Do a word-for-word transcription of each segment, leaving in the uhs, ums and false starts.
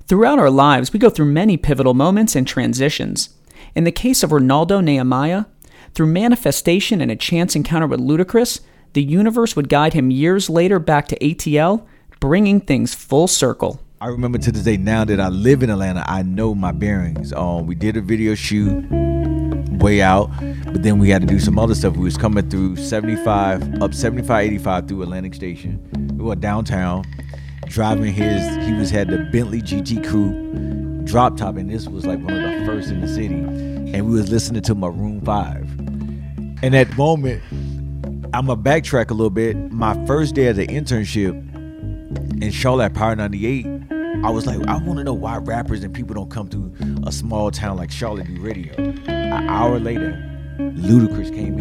Throughout our lives, we go through many pivotal moments and transitions. In the case of Ronaldo Nehemiah, through manifestation and a chance encounter with Ludacris, the universe would guide him years later back to A T L, bringing things full circle. I remember to this day, now that I live in Atlanta, I know my bearings. Um, we did a video shoot way out, but then we had to do some other stuff. We was coming through seventy-five, up seventy-five eighty-five through Atlantic Station. We were downtown, driving his, he was had the Bentley G T Coupe drop top, and this was like one of the first in the city. And we was listening to Maroon five. And at the moment, I'm gonna backtrack a little bit. My first day of the internship in Charlotte Power ninety-eight, I was like, I want to know why rappers and people don't come to a small town like Charlotte do radio. An hour later, Ludacris came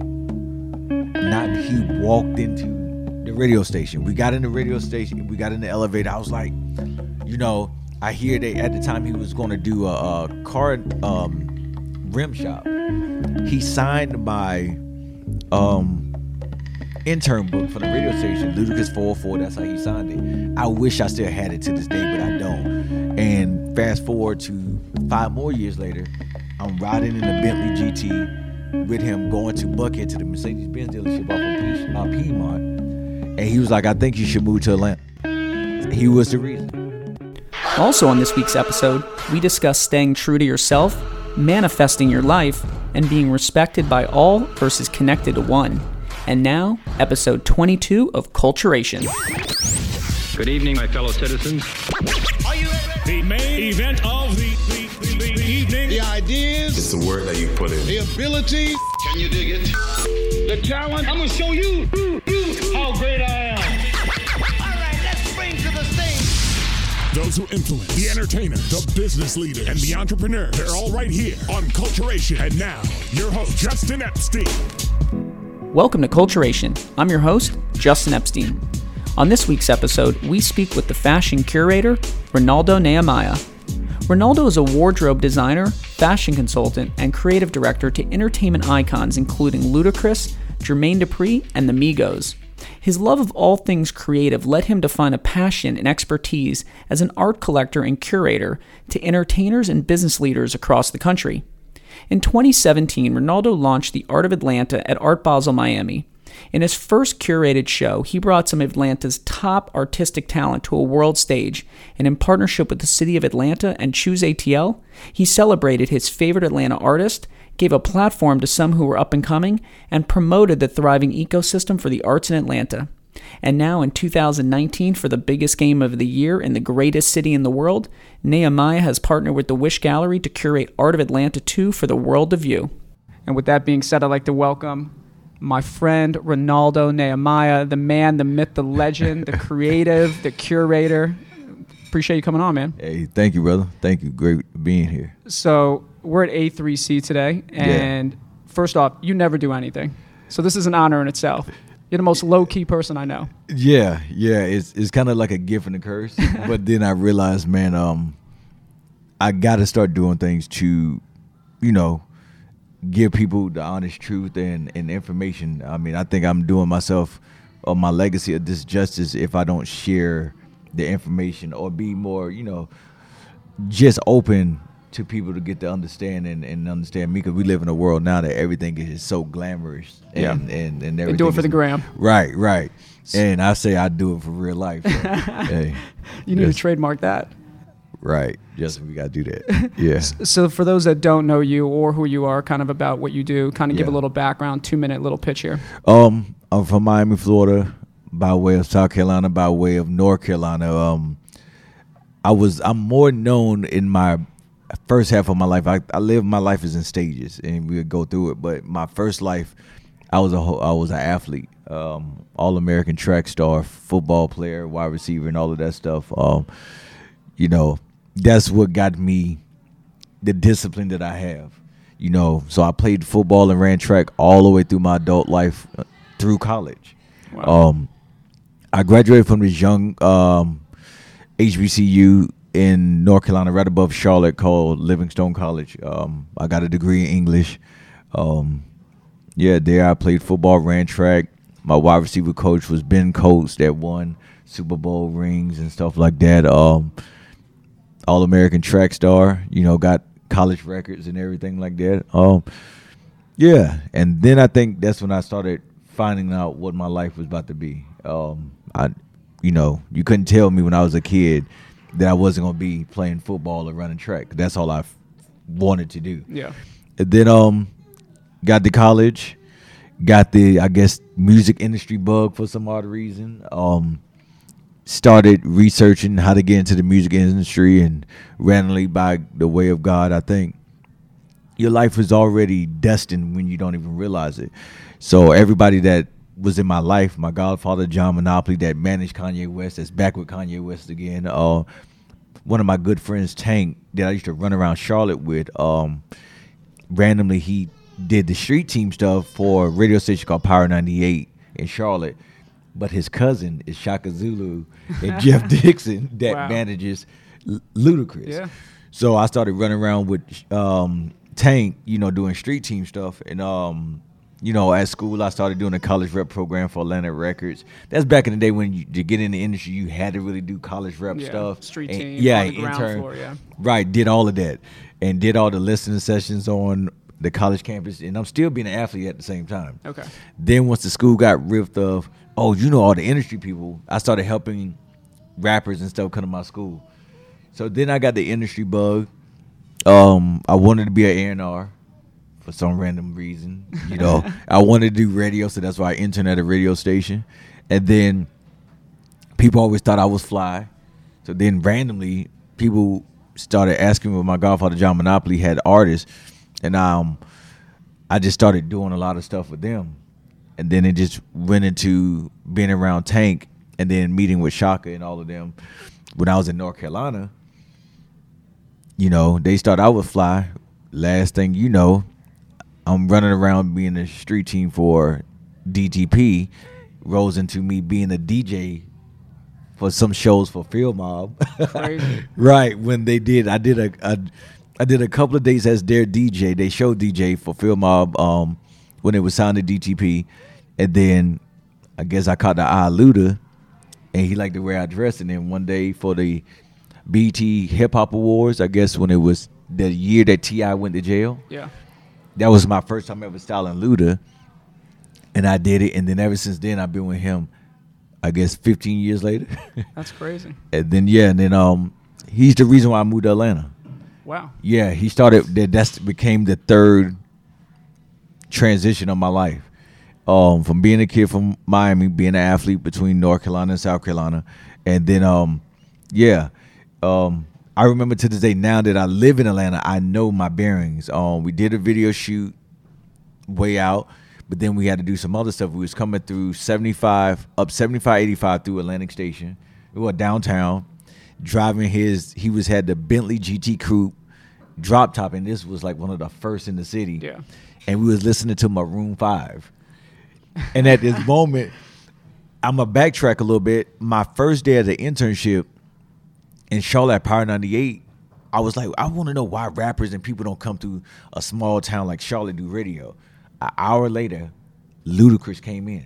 in. Not he walked into the radio station. We got in the radio station. We got in the elevator. I was like, you know, I hear that at the time he was going to do a, a car um, rim shop. He signed my um, intern book for the radio station, Ludacris four oh four. That's how he signed it. I wish I still had it to this day, but I don't. And fast forward to five more years later, I'm riding in the Bentley G T with him going to Buckhead to the Mercedes-Benz dealership off of uh, Piedmont. And he was like, I think you should move to Atlanta. He was the reason. Also on this week's episode, we discuss staying true to yourself, manifesting your life, and being respected by all versus connected to one. And now, episode twenty-two of Culturation. Good evening, my fellow citizens. Are you ready? The main event of the, the, the, the evening. The ideas. It's the work that you put in. The ability. Can you dig it? The talent. I'm going to show you, you, you how great I am. All right, let's bring to the stage those who influence, the entertainer, the business leader, and the entrepreneur. They're all right here on Culturation. And now, your host, Justin Epstein. Welcome to Culturation. I'm your host, Justin Epstein. On this week's episode, we speak with the fashion curator, Ronaldo Nehemiah. Ronaldo is a wardrobe designer, fashion consultant, and creative director to entertainment icons including Ludacris, Jermaine Dupri, and the Migos. His love of all things creative led him to find a passion and expertise as an art collector and curator to entertainers and business leaders across the country. In twenty seventeen, Ronaldo launched the Art of Atlanta at Art Basel Miami. In his first curated show, he brought some of Atlanta's top artistic talent to a world stage, and in partnership with the City of Atlanta and Choose A T L, he celebrated his favorite Atlanta artist, gave a platform to some who were up and coming, and promoted the thriving ecosystem for the arts in Atlanta. And now in two thousand nineteen, for the biggest game of the year in the greatest city in the world, Nehemiah has partnered with the Wish Gallery to curate Art of Atlanta two for the world to view. And with that being said, I'd like to welcome my friend Ronaldo Nehemiah, the man, the myth, the legend, the creative, the curator. Appreciate you coming on, man. Hey, thank you, brother. Thank you. Great being here. So we're at A three C today, and yeah. First off, you never do anything. So this is an honor in itself. You're the most low-key person I know. Yeah, yeah. It's it's kind of like a gift and a curse. But then I realized, man, um, I got to start doing things to, you know, give people the honest truth and, and information. I mean, I think I'm doing myself or my legacy a disjustice if I don't share the information or be more, you know, just open to people to get to understand and, and understand me, because we live in a world now that everything is so glamorous and, yeah. and, and everything. They do it for is, the gram. Right, right. And I say I do it for real life. So, hey, you need just, to trademark that. Right. Just we got to do that. Yeah. So for those that don't know you or who you are, kind of about what you do, kind of yeah. give a little background, two-minute little pitch here. Um, I'm from Miami, Florida, by way of South Carolina, by way of North Carolina. Um, I was I'm more known in my first half of my life. I, I lived my life as in stages, and we would go through it. But my first life, I was a I was an athlete, um, all-American track star, football player, wide receiver, and all of that stuff. Um, you know, that's what got me the discipline that I have. You know, so I played football and ran track all the way through my adult life, uh, through college. Wow. Um, I graduated from this young um, H B C U in North Carolina, right above Charlotte, called Livingstone College. Um, I got a degree in English. Um, yeah, there I played football, ran track. My wide receiver coach was Ben Coates, that won Super Bowl rings and stuff like that. Um, All-American track star. You know, got college records and everything like that. Um, yeah, and then I think that's when I started finding out what my life was about to be. Um, I, you know, you couldn't tell me when I was a kid that I wasn't gonna be playing football or running track. That's all I f- wanted to do. Yeah. And then um, got to college, got the I guess music industry bug for some odd reason. Um, started researching how to get into the music industry, and randomly, by the way of God, I think your life is already destined when you don't even realize it. So everybody that was in my life, my godfather John Monopoly, that managed Kanye West, that's back with Kanye West again. Uh, one of my good friends, Tank, that I used to run around Charlotte with. Um, randomly, he did the street team stuff for a radio station called Power ninety-eight in Charlotte. But his cousin is Shaka Zulu and Jeff Dixon that Wow. manages L- Ludacris. Yeah. So I started running around with um, Tank, you know, doing street team stuff. And, um, you know, at school, I started doing a college rep program for Atlantic Records. That's back in the day when you, to get in the industry, you had to really do college rep Yeah, stuff. street And- team, yeah, on the ground intern. floor, yeah. Right, did all of that. And did all the listening sessions on the college campus. And I'm still being an athlete at the same time. Okay. Then once the school got ripped of, oh, you know all the industry people, I started helping rappers and stuff come to my school. So then I got the industry bug. Um, I wanted to be an A and R for some random reason. You know, I wanted to do radio, so that's why I interned at a radio station. And then people always thought I was fly. So then randomly, people started asking me if my godfather John Monopoly had artists. And um, I just started doing a lot of stuff with them. And then it just went into being around Tank and then meeting with Shaka and all of them. When I was in North Carolina, you know, they started out with Fly. Last thing you know, I'm running around being a street team for D T P. Rose into me being a D J for some shows for Field Mob. Crazy. Right, when they did, I did a, a, I did a couple of days as their D J. They showed D J for Field Mob um, when it was signed to D T P. And then I guess I caught the eye of Luda, and he liked the way I dressed. And then one day for the B E T Hip Hop Awards, I guess when it was the year that T I went to jail, Yeah. that was my first time ever styling Luda. And I did it. And then ever since then, I've been with him, I guess, fifteen years later. That's crazy. And then, yeah, and then um, he's the reason why I moved to Atlanta. Wow. Yeah, he started, that that's became the third transition of my life. Um, from being a kid from Miami, being an athlete between North Carolina and South Carolina. And then, um, yeah, um, I remember to this day now that I live in Atlanta, I know my bearings. Um, we did a video shoot way out, but then we had to do some other stuff. We was coming through seventy-five, up seventy-five eighty-five through Atlantic Station. We were downtown, driving his, he was had the Bentley G T Coupe drop top, and this was like one of the first in the city. Yeah. And we was listening to Maroon five. And at this moment, I'm going to backtrack a little bit. My first day of the internship in Charlotte at Power ninety-eight, I was like, I want to know why rappers and people don't come through a small town like Charlotte do radio. An hour later, Ludacris came in.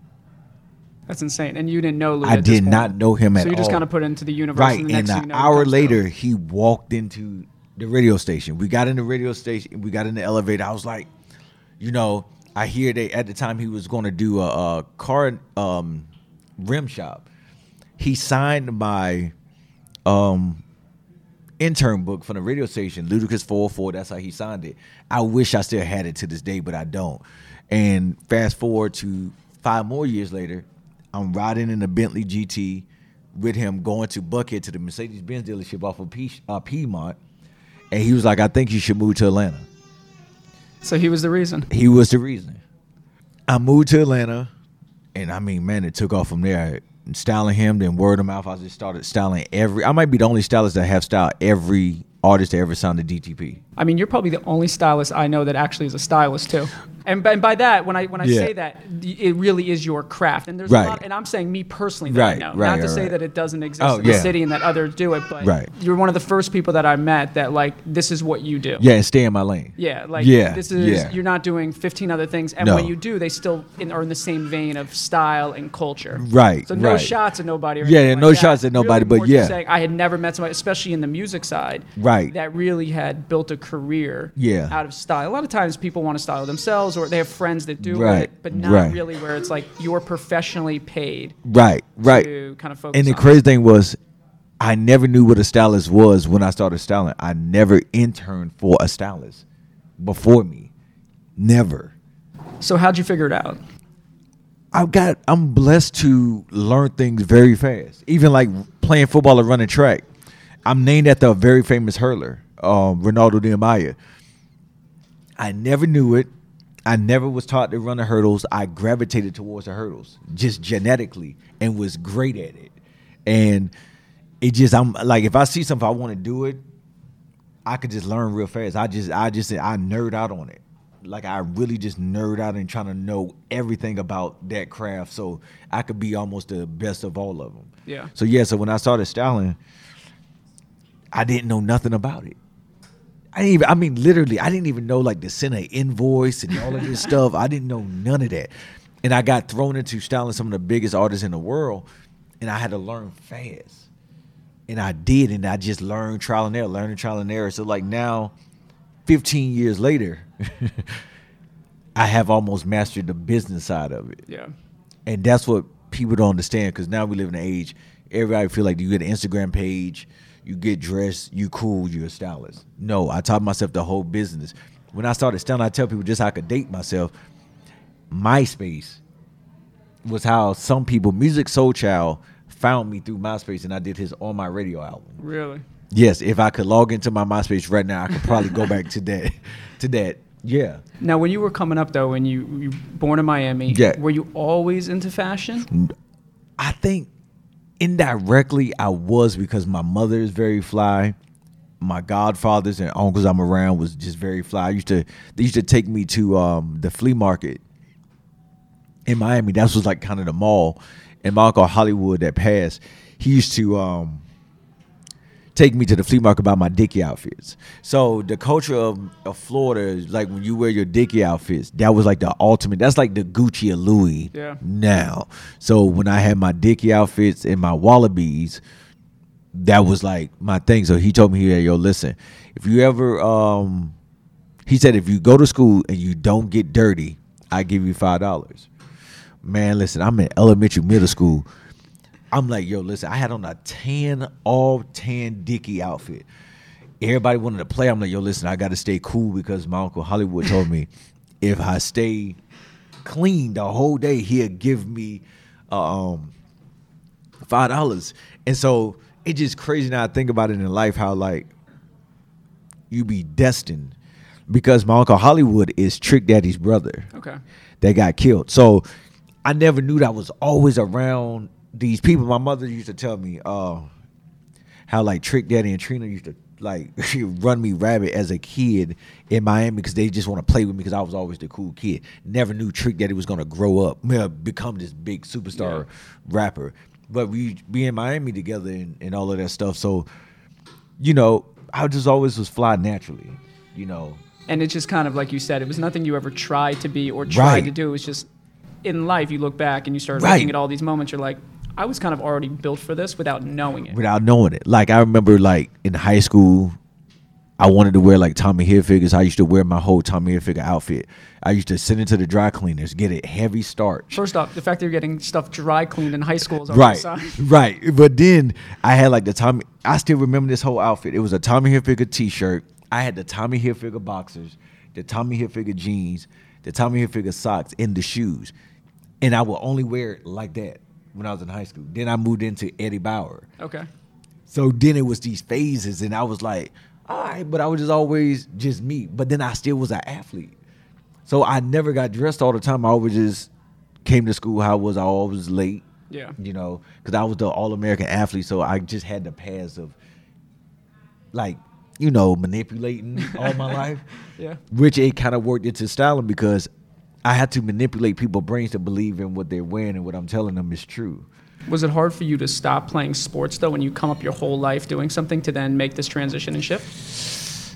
That's insane. And you didn't know Luda I at this did point. not know him at all. So you just kind of put it into the universe. Right, And, the and next thing an you know, he hour comes through. later, he walked into the radio station. We got in the radio station. We got in the elevator. I was like, you know, I hear that at the time he was going to do a, a car um, rim shop. He signed my um, intern book from the radio station, Ludacris four oh four. That's how he signed it. I wish I still had it to this day, but I don't. And fast forward to five more years later, I'm riding in a Bentley G T with him going to Buckhead to the Mercedes-Benz dealership off of P- uh, Piedmont. And he was like, I think you should move to Atlanta. So he was the reason. He was the reason. I moved to Atlanta, and I mean, man, it took off from there. Styling him, then word of mouth, I just started styling every. I might be the only stylist that have styled every artist that ever signed to D T P. I mean, you're probably the only stylist I know that actually is a stylist too. And by, and by that, when I when I Yeah. say that, it really is your craft. And there's Right. a lot, and I'm saying me personally that Right, I know. right, Not to right, say right. that it doesn't exist Oh, in the yeah. city and that others do it, but Right. you're one of the first people that I met that like this is what you do. Yeah, and stay in my lane. Yeah, like Yeah, this is yeah. you're not doing fifteen other things, and No. when you do, they still in, are in the same vein of style and culture. Right, So no right. shots at nobody. Or Yeah, anything yeah, like no that. shots at nobody, Really but more just yeah. saying I had never met somebody, especially in the music side, Right. that really had built a career. Yeah. Out of style. A lot of times people want to style themselves, or they have friends that do Right, it, but not right. really where it's like you're professionally paid Right, right. to kind of focus. And the on. crazy thing was, I never knew what a stylist was when I started styling. I never interned for a stylist before me. Never. So how'd you figure it out? I've got. I'm blessed to learn things very fast. Even like playing football or running track. I'm named after a very famous hurler, um, Ronaldo Nehemiah. I never knew it. I never was taught to run the hurdles. I gravitated towards the hurdles just genetically and was great at it. And it just, I'm like, if I see something, I want to do it, I could just learn real fast. I just, I just, I nerd out on it. Like I really just nerd out and trying to know everything about that craft so I could be almost the best of all of them. Yeah. So yeah, so when I started styling, I didn't know nothing about it. I didn't even, I mean, literally, I didn't even know like to send an invoice and all of this stuff. I didn't know none of that. And I got thrown into styling some of the biggest artists in the world, and I had to learn fast. And I did, and I just learned trial and error, learning trial and error. So like now, fifteen years later, I have almost mastered the business side of it. Yeah. And that's what people don't understand, because now we live in an age, everybody feel like you get an Instagram page, you get dressed, you cool, you're a stylist. No, I taught myself the whole business. When I started styling, I tell people just how I could date myself. MySpace was how some people, Music Soul Child, found me through MySpace, and I did his On My Radio album. Really? Yes, if I could log into my MySpace right now, I could probably go back to that. To that, yeah. Now, when you were coming up, though, when you you were born in Miami, Yeah. were you always into fashion? I think indirectly I was, because my mother is very fly. My godfathers and uncles I'm around was just very fly. I used to they used to take me to um, the flea market in Miami. That was like kind of the mall. And my uncle Hollywood that passed, he used to um, take me to the flea market about my Dickie outfits. So the culture of, of Florida is like when you wear your Dickie outfits, that was like the ultimate. That's like the Gucci or Louis Yeah. now. So when I had my Dickie outfits and my Wallabies, that was like my thing. So he told me, hey, yo, listen, if you ever, um, he said, if you go to school and you don't get dirty, I give you five dollars. Man, listen, I'm in elementary, middle school. I'm like, yo, listen, I had on a tan, all tan Dickie outfit. Everybody wanted to play. I'm like, yo, listen, I got to stay cool, because my uncle Hollywood told me if I stay clean the whole day, he'll give me uh, um, five dollars. And so it's just crazy now I think about it in life, how like you be destined, because my uncle Hollywood is Trick Daddy's brother. Okay. That got killed. So I never knew that I was always around these people. My mother used to tell me uh, how like Trick Daddy and Trina used to like run me rabbit as a kid in Miami, because they just want to play with me, because I was always the cool kid. Never knew Trick Daddy was going to grow up, become this big superstar Yeah. rapper. But we be in Miami together and, and all of that stuff. So, you know, I just always was fly naturally, you know. And it's just kind of like you said, it was nothing you ever tried to be or tried Right. to do. It was just in life, you look back and you start Right. looking at all these moments. You're like, I was kind of already built for this without knowing it. Without knowing it. Like I remember like in high school, I wanted to wear like Tommy Hilfiger's. I used to wear my whole Tommy Hilfiger outfit. I used to send it to the dry cleaners, get it heavy starch. First off, the fact that you're getting stuff dry cleaned in high school is already a Right, sign. right. But then I had like the Tommy, I still remember this whole outfit. It was a Tommy Hilfiger t-shirt. I had the Tommy Hilfiger boxers, the Tommy Hilfiger jeans, the Tommy Hilfiger socks, and the shoes. And I would only wear it like that when I was in high school. Then I moved into Eddie Bauer. Okay. So then it was these phases, and I was like, all right, but I was just always just me. But then I still was an athlete. So I never got dressed all the time. I always just came to school how I was. I always late. Yeah. You know, because I was the All-American athlete, so I just had the paths of, like, you know, manipulating all my life. Yeah. Which it kind of worked into styling, because I had to manipulate people's brains to believe in what they're wearing and what I'm telling them is true. Was it hard for you to stop playing sports, though, when you come up your whole life doing something to then make this transition and shift?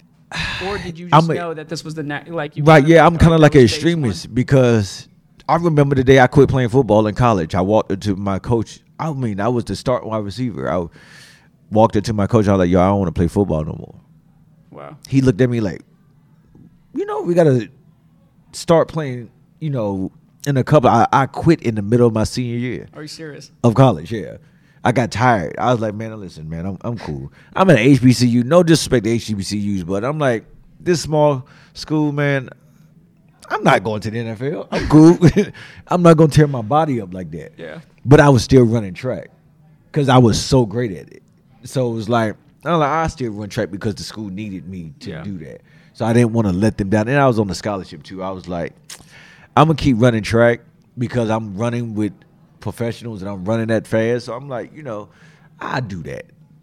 Or did you just a, know that this was the next, like you right? Yeah, like, I'm kind of like an stage extremist one? because I remember the day I quit playing football in college. I walked into my coach. I mean, I was the start wide receiver. I walked into my coach. I was like, "Yo, I don't want to play football no more." Wow. He looked at me like, "You know, we gotta start playing." You know, in a couple. I, I quit in the middle of my senior year. Are you serious? Of college, yeah. I got tired. I was like, man, listen, man, I'm I'm cool. I'm at H B C U. No disrespect to H B C Us, but I'm like, this small school, man, I'm not going to the N F L. I'm cool. I'm not going to tear my body up like that. Yeah. But I was still running track because I was so great at it. So it was like, I'm like, I still run track because the school needed me to Yeah. do that. So I didn't want to let them down. And I was on the scholarship, too. I was like, I'm going to keep running track because I'm running with professionals and I'm running that fast. So I'm like, you know, I do that.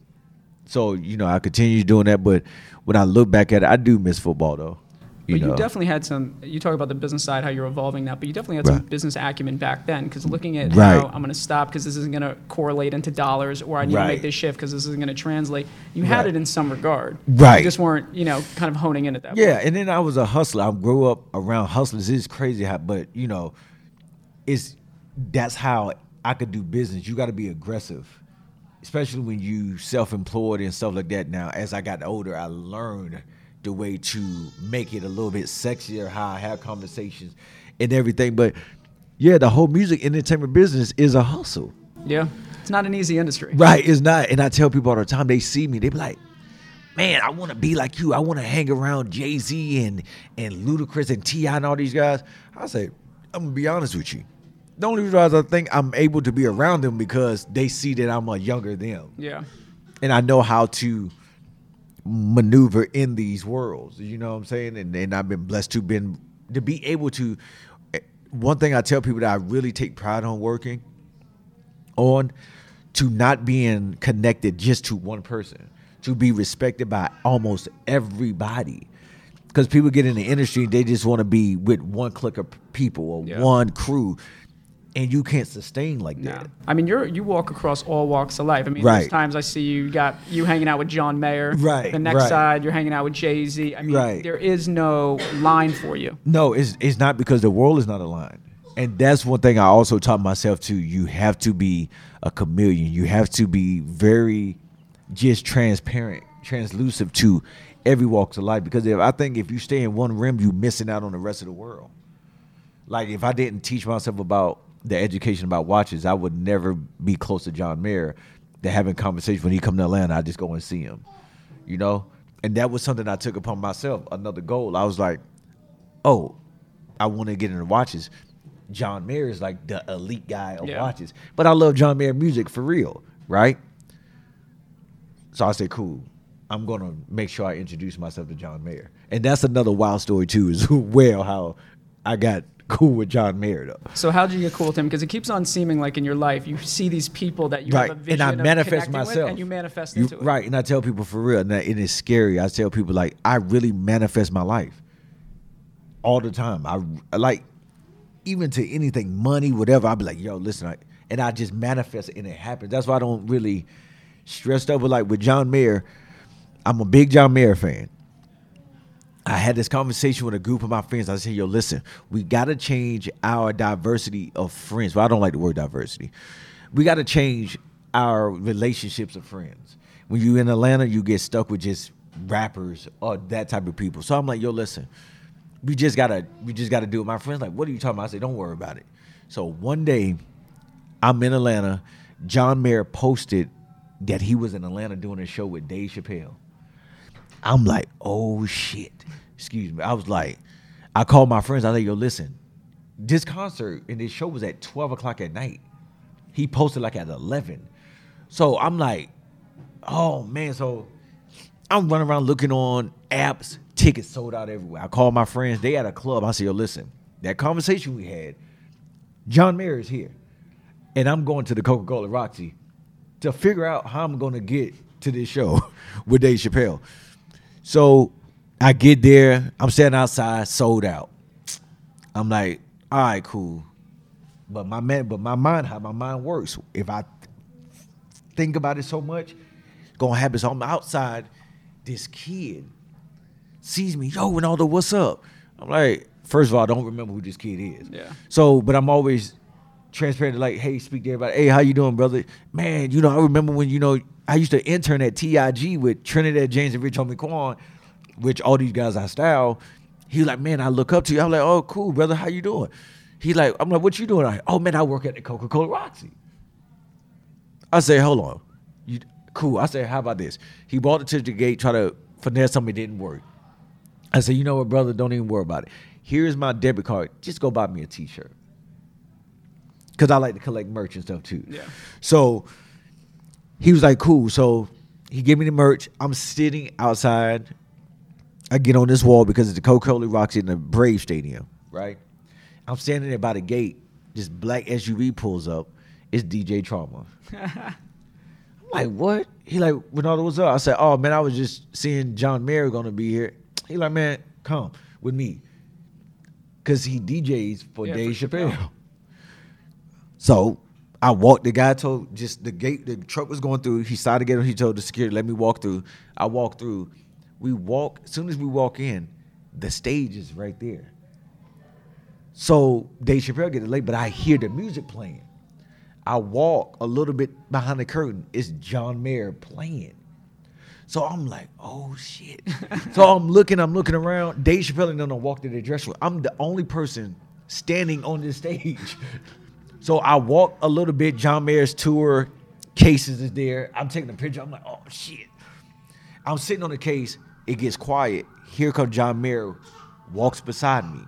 So, you know, I continue doing that. But when I look back at it, I do miss football, though. You But know. you definitely had some, you talk about the business side, how you're evolving now, but you definitely had some Right. business acumen back then, because looking at Right. how I'm going to stop because this isn't going to correlate into dollars, or I need to Right. make this shift because this isn't going to translate. You had Right. it in some regard. Right. You just weren't, you know, kind of honing in at that Yeah, point. and then I was a hustler. I grew up around hustlers. It's crazy how, but you know, it's that's how I could do business. You got to be aggressive, especially when you self-employed and stuff like that. Now, as I got older, I learned the way to make it a little bit sexier, how I have conversations and everything. But yeah, the whole music entertainment business is a hustle. Yeah. It's not an easy industry. Right, it's not. And I tell people all the time, they see me, they be like, man, I want to be like you. I want to hang around Jay-Z and, and Ludacris and T I and all these guys. I say, I'm going to be honest with you. The only reason I think I'm able to be around them because they see that I'm a younger them. Yeah. And I know how to maneuver in these worlds. You know what I'm saying? And, and I've been blessed to been to be able to. One thing I tell people that I really take pride on working on, to not being connected just to one person, to be respected by almost everybody. Because people get in the industry, they just want to be with one clique of people or Yeah. one crew, and you can't sustain like No. that. I mean, you're you walk across all walks of life. I mean, Right. there's times I see you got you hanging out with John Mayer. Right, The next right. side, you're hanging out with Jay-Z. I mean, Right. there is no line for you. No, it's it's not, because the world is not aligned. And that's one thing I also taught myself too. You have to be a chameleon. You have to be very just transparent, translucent to every walk of life. Because if I think if you stay in one rim, you're missing out on the rest of the world. Like if I didn't teach myself about the education about watches, I would never be close to John Mayer. To having conversation when he come to Atlanta, I just go and see him. You know? And that was something I took upon myself, another goal. I was like, oh, I want to get into watches. John Mayer is like the elite guy of Yeah. watches. But I love John Mayer music for real, right? So I said, cool. I'm going to make sure I introduce myself to John Mayer. And that's another wild story too, as well, how I got cool with John Mayer though. So how did you get cool with him? Because it keeps on seeming like in your life you see these people that you Right. have a vision And I of manifest connecting with, myself. and you manifest You- into it. Right. And I tell people for real, and that- it is scary. I tell people like, I really manifest my life all the time. I like, even to anything, money, whatever, I'll be like, yo, listen, I, and I just manifest it and it happens. That's why I don't really stress over. Like with John Mayer, I'm a big John Mayer fan. I had this conversation with a group of my friends. I said, yo, listen, we got to change our diversity of friends. Well, I don't like the word diversity. We got to change our relationships of friends. When you in Atlanta, you get stuck with just rappers or that type of people. So I'm like, yo, listen, we just gotta, we just gotta do it. My friends like, what are you talking about? I said, don't worry about it. So one day, I'm in Atlanta. John Mayer posted that he was in Atlanta doing a show with Dave Chappelle. I'm like, oh shit. Excuse me. I was like, I called my friends. I was like, yo, listen, this concert and this show was at twelve o'clock at night. He posted like at eleven. So I'm like, oh man. So I'm running around looking on apps. Tickets sold out everywhere. I called my friends. They at a club. I said, yo, listen, that conversation we had, John Mayer is here. And I'm going to the Coca-Cola Roxy to figure out how I'm going to get to this show with Dave Chappelle. So I get there. I'm standing outside, sold out. I'm like, all right, cool. But my man, but my mind, how my mind works. If I think about it so much, it's gonna happen. So I'm outside. This kid sees me. Yo, Ronaldo, what's up? I'm like, first of all, I don't remember who this kid is. Yeah. So, but I'm always transparent. Like, hey, speak to everybody. Hey, how you doing, brother? Man, you know, I remember when you know I used to intern at T I G with Trinidad James and Rich Homie Quan, which all these guys I style. He was like, man, I look up to you. I'm like, oh, cool, brother. How you doing? He like, I'm like, what you doing? I, oh, man, I work at the Coca-Cola Roxy. I say, hold on. You cool. I said, how about this? He brought it to the gate, try to finesse something, it didn't work. I said, you know what, brother? Don't even worry about it. Here's my debit card. Just go buy me a T-shirt. Because I like to collect merch and stuff, too. Yeah. So he was like, cool. So he gave me the merch. I'm sitting outside. I get on this wall because it's the Coca-Cola Roxy in the Brave Stadium, right? I'm standing there by the gate. This black S U V pulls up. It's D J Trauma. I'm like, what? He like, Ronaldo, what's up? I said, oh, man, I was just seeing John Mayer going to be here. He like, man, come with me. Because he D Js for Yeah, Dave for Chappelle. Chappelle. So I walked. The guy told, just the gate, the truck was going through. He started getting, he told the security, let me walk through. I walked through. We walk, as soon as we walk in, the stage is right there. So Dave Chappelle get late, but I hear the music playing. I walk a little bit behind the curtain. It's John Mayer playing. So I'm like, oh, shit. So I'm looking, I'm looking around. Dave Chappelle and them walk to the dressing room. I'm the only person standing on this stage. So I walk a little bit. John Mayer's tour cases is there. I'm taking a picture. I'm like, oh, shit. I'm sitting on the case. It gets quiet. Here comes John Mayer, walks beside me.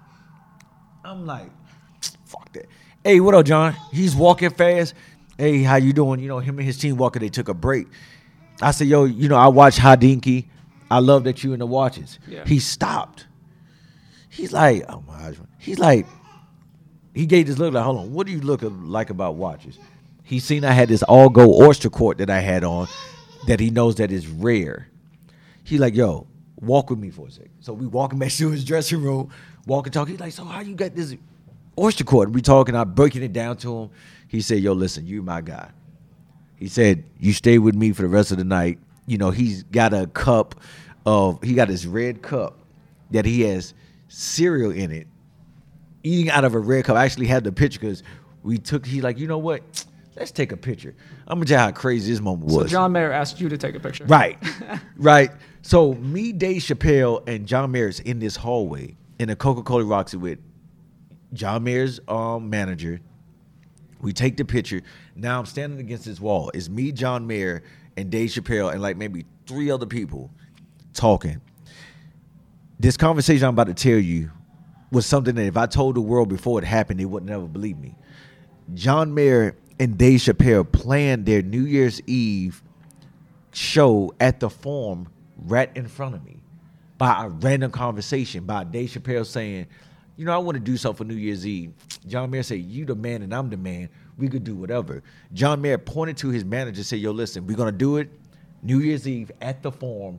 I'm like, fuck that. Hey, what up, John? He's walking fast. Hey, how you doing? You know, him and his team walking, they took a break. I said, yo, you know, I watch Hadinky. I love that you in the watches. Yeah. He stopped. He's like, oh my gosh. He's like, he gave this look like, hold on, what do you look like about watches? He seen I had this all gold oyster court that I had on that he knows that is rare. He like, yo, walk with me for a second. So we walking back to his dressing room, walking, talking. He's like, so how you got this oyster court? We talking, I'm breaking it down to him. He said, yo, listen, you my guy. He said, you stay with me for the rest of the night. You know, he's got a cup of, he got this red cup that he has cereal in it, eating out of a red cup. I actually had the picture because we took, he like, you know what? Let's take a picture. I'm going to tell you how crazy this moment was. So John Mayer asked you to take a picture. Right, right. So me, Dave Chappelle, and John Mayer's in this hallway in the Coca-Cola Roxy with John Mayer's um, manager. We take the picture. Now I'm standing against this wall. It's me, John Mayer, and Dave Chappelle, and like maybe three other people talking. This conversation I'm about to tell you was something that if I told the world before it happened, they would never believe me. John Mayer and Dave Chappelle planned their New Year's Eve show at the Forum right in front of me by a random conversation by Dave Chappelle saying, you know, I want to do something for New Year's Eve. John Mayer said, you the man and I'm the man. We could do whatever. John Mayer pointed to his manager and said, yo, listen, we're going to do it New Year's Eve at the Forum,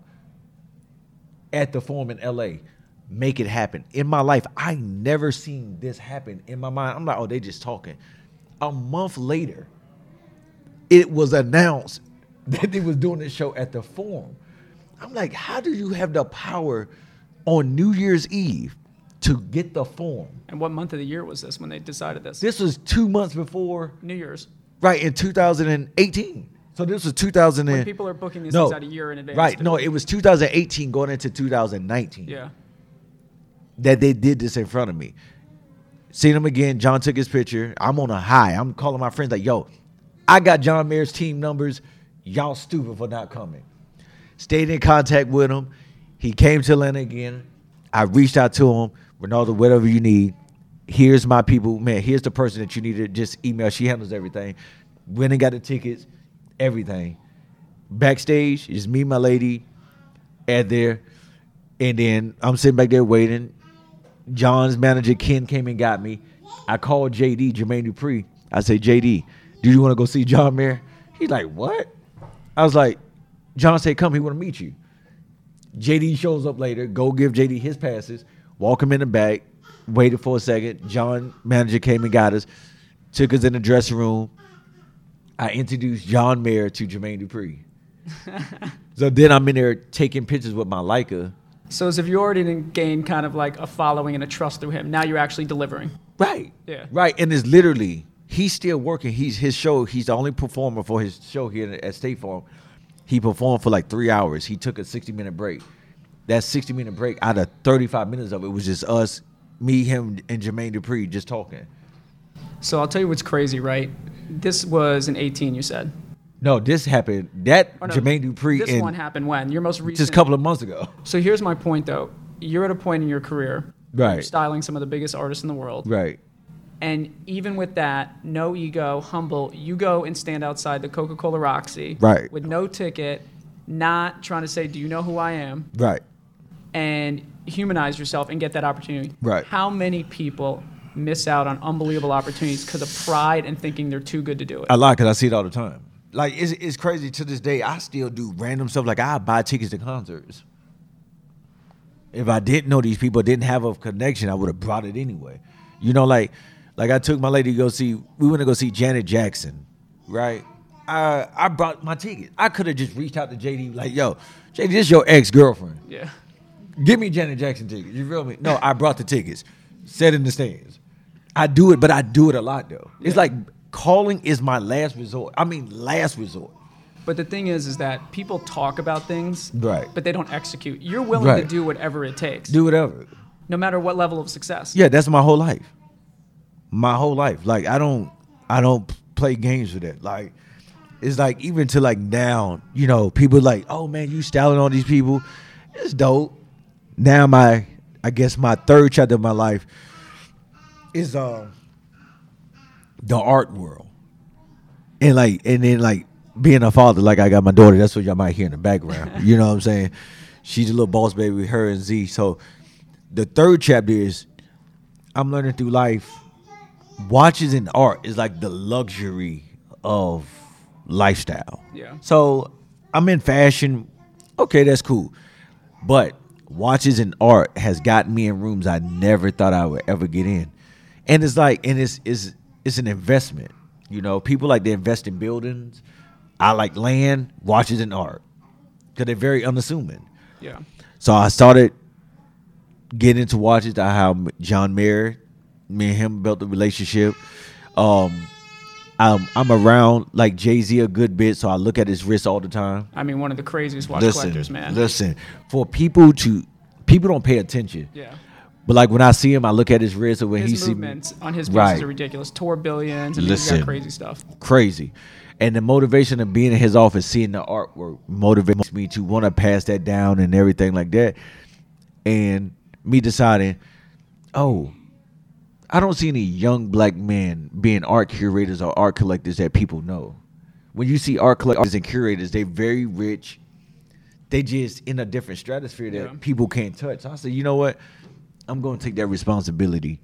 at the Forum in L A. Make it happen. In my life, I never seen this happen in my mind. I'm like, oh, they just talking. A month later, it was announced that they was doing this show at the Forum. I'm like, how do you have the power on New Year's Eve to get the Forum? And what month of the year was this when they decided this? This was two months before, New Year's. right, in two thousand eighteen. So this was two thousand. When people are booking these no, things out a year in advance. Right, to- no, it was two thousand eighteen going into two thousand nineteen. Yeah. That they did this in front of me. Seen him again. John took his picture. I'm on a high. I'm calling my friends like, yo, I got John Mayer's team numbers. Y'all stupid for not coming. Stayed in contact with him. He came to Atlanta again. I reached out to him. Ronaldo, whatever you need. Here's my people. Man, here's the person that you need to just email. She handles everything. Went and got the tickets. Everything. Backstage is me, my lady, at there. And then I'm sitting back there waiting. John's manager, Ken, came and got me. I called J D, Jermaine Dupri. I said, J D, do you want to go see John Mayer? He's like, what? I was like, John said, come, he want to meet you. J D shows up later. Go give J D his passes. Walk him in the back. waited for a second. John, manager, came and got us, took us in the dressing room. I introduced John Mayer to Jermaine Dupri. So then I'm in there taking pictures with my Leica. So as if you already didn't gain kind of like a following and a trust through him, now you're actually delivering. Right. Yeah. Right. And it's literally, he's still working. He's his show. He's the only performer for his show here at State Farm. He performed for like three hours. He took a sixty minute break. That sixty minute break, out of thirty-five minutes of it, was just us, me, him, and Jermaine Dupri just talking. So I'll tell you what's crazy, right? This was in eighteen, you said. No, this happened. That Oh, no, Jermaine Dupri. This in, one happened when? Your most recent. just a couple of months ago. So here's my point, though. You're at a point in your career. Right. You're styling some of the biggest artists in the world. Right. And even with that, no ego, humble, you go and stand outside the Coca-Cola Roxy. Right. With no ticket, not trying to say, do you know who I am? Right. And humanize yourself and get that opportunity. Right. How many people miss out on unbelievable opportunities because of pride and thinking they're too good to do it? I like it. I see it all the time. Like, it's, it's crazy. To this day, I still do random stuff. Like, I buy tickets to concerts. If I didn't know these people, didn't have a connection, I would have brought it anyway. You know, like, like I took my lady to go see, we went to go see Janet Jackson, right? I, I brought my ticket. I could have just reached out to J D, like, yo, J D, this is your ex-girlfriend. Yeah. Give me Janet Jackson tickets. You feel me? No, I brought the tickets. Sat in the stands. I do it, but I do it a lot, though. It's Yeah. like calling is my last resort. I mean, last resort. But the thing is, is that people talk about things, Right. but they don't execute. You're willing Right. to do whatever it takes, Do whatever. no matter what level of success. Yeah, that's my whole life. My whole life. Like, I don't I don't play games with that. Like, it's like, even to like now, you know, people like, oh man, you styling all these people. It's dope. Now my, I guess my third chapter of my life is um the art world. And like, and then like being a father, like I got my daughter, that's what y'all might hear in the background. You know what I'm saying? She's a little boss baby, her and Z. So the third chapter is I'm learning through life. Watches and art is like the luxury of lifestyle. Yeah. So I'm in fashion. Okay, that's cool. But watches and art has gotten me in rooms I never thought I would ever get in. And it's like, and it's it's it's an investment. You know, people like to invest in buildings. I like land, watches, and art. Because they're very unassuming. Yeah. So I started getting into watches. I how John Mayer, me and him built a relationship. Um, I'm, I'm around like Jay-Z a good bit, so I look at his wrist all the time. I mean, one of the craziest watch Listen, collectors, man. listen. For people to, people don't pay attention. Yeah. But like when I see him, I look at his wrist, or when His he see me, movements on his pieces Right. are ridiculous. Tour billions, and he's Listen. got crazy stuff. crazy. And the motivation of being in his office, seeing the artwork, motivates me to want to pass that down and everything like that. And me deciding, oh, I don't see any young black men being art curators or art collectors that people know. When you see art collectors and curators, they're very rich. They just in a different stratosphere that Yeah. people can't touch. So I said, you know what? I'm going to take that responsibility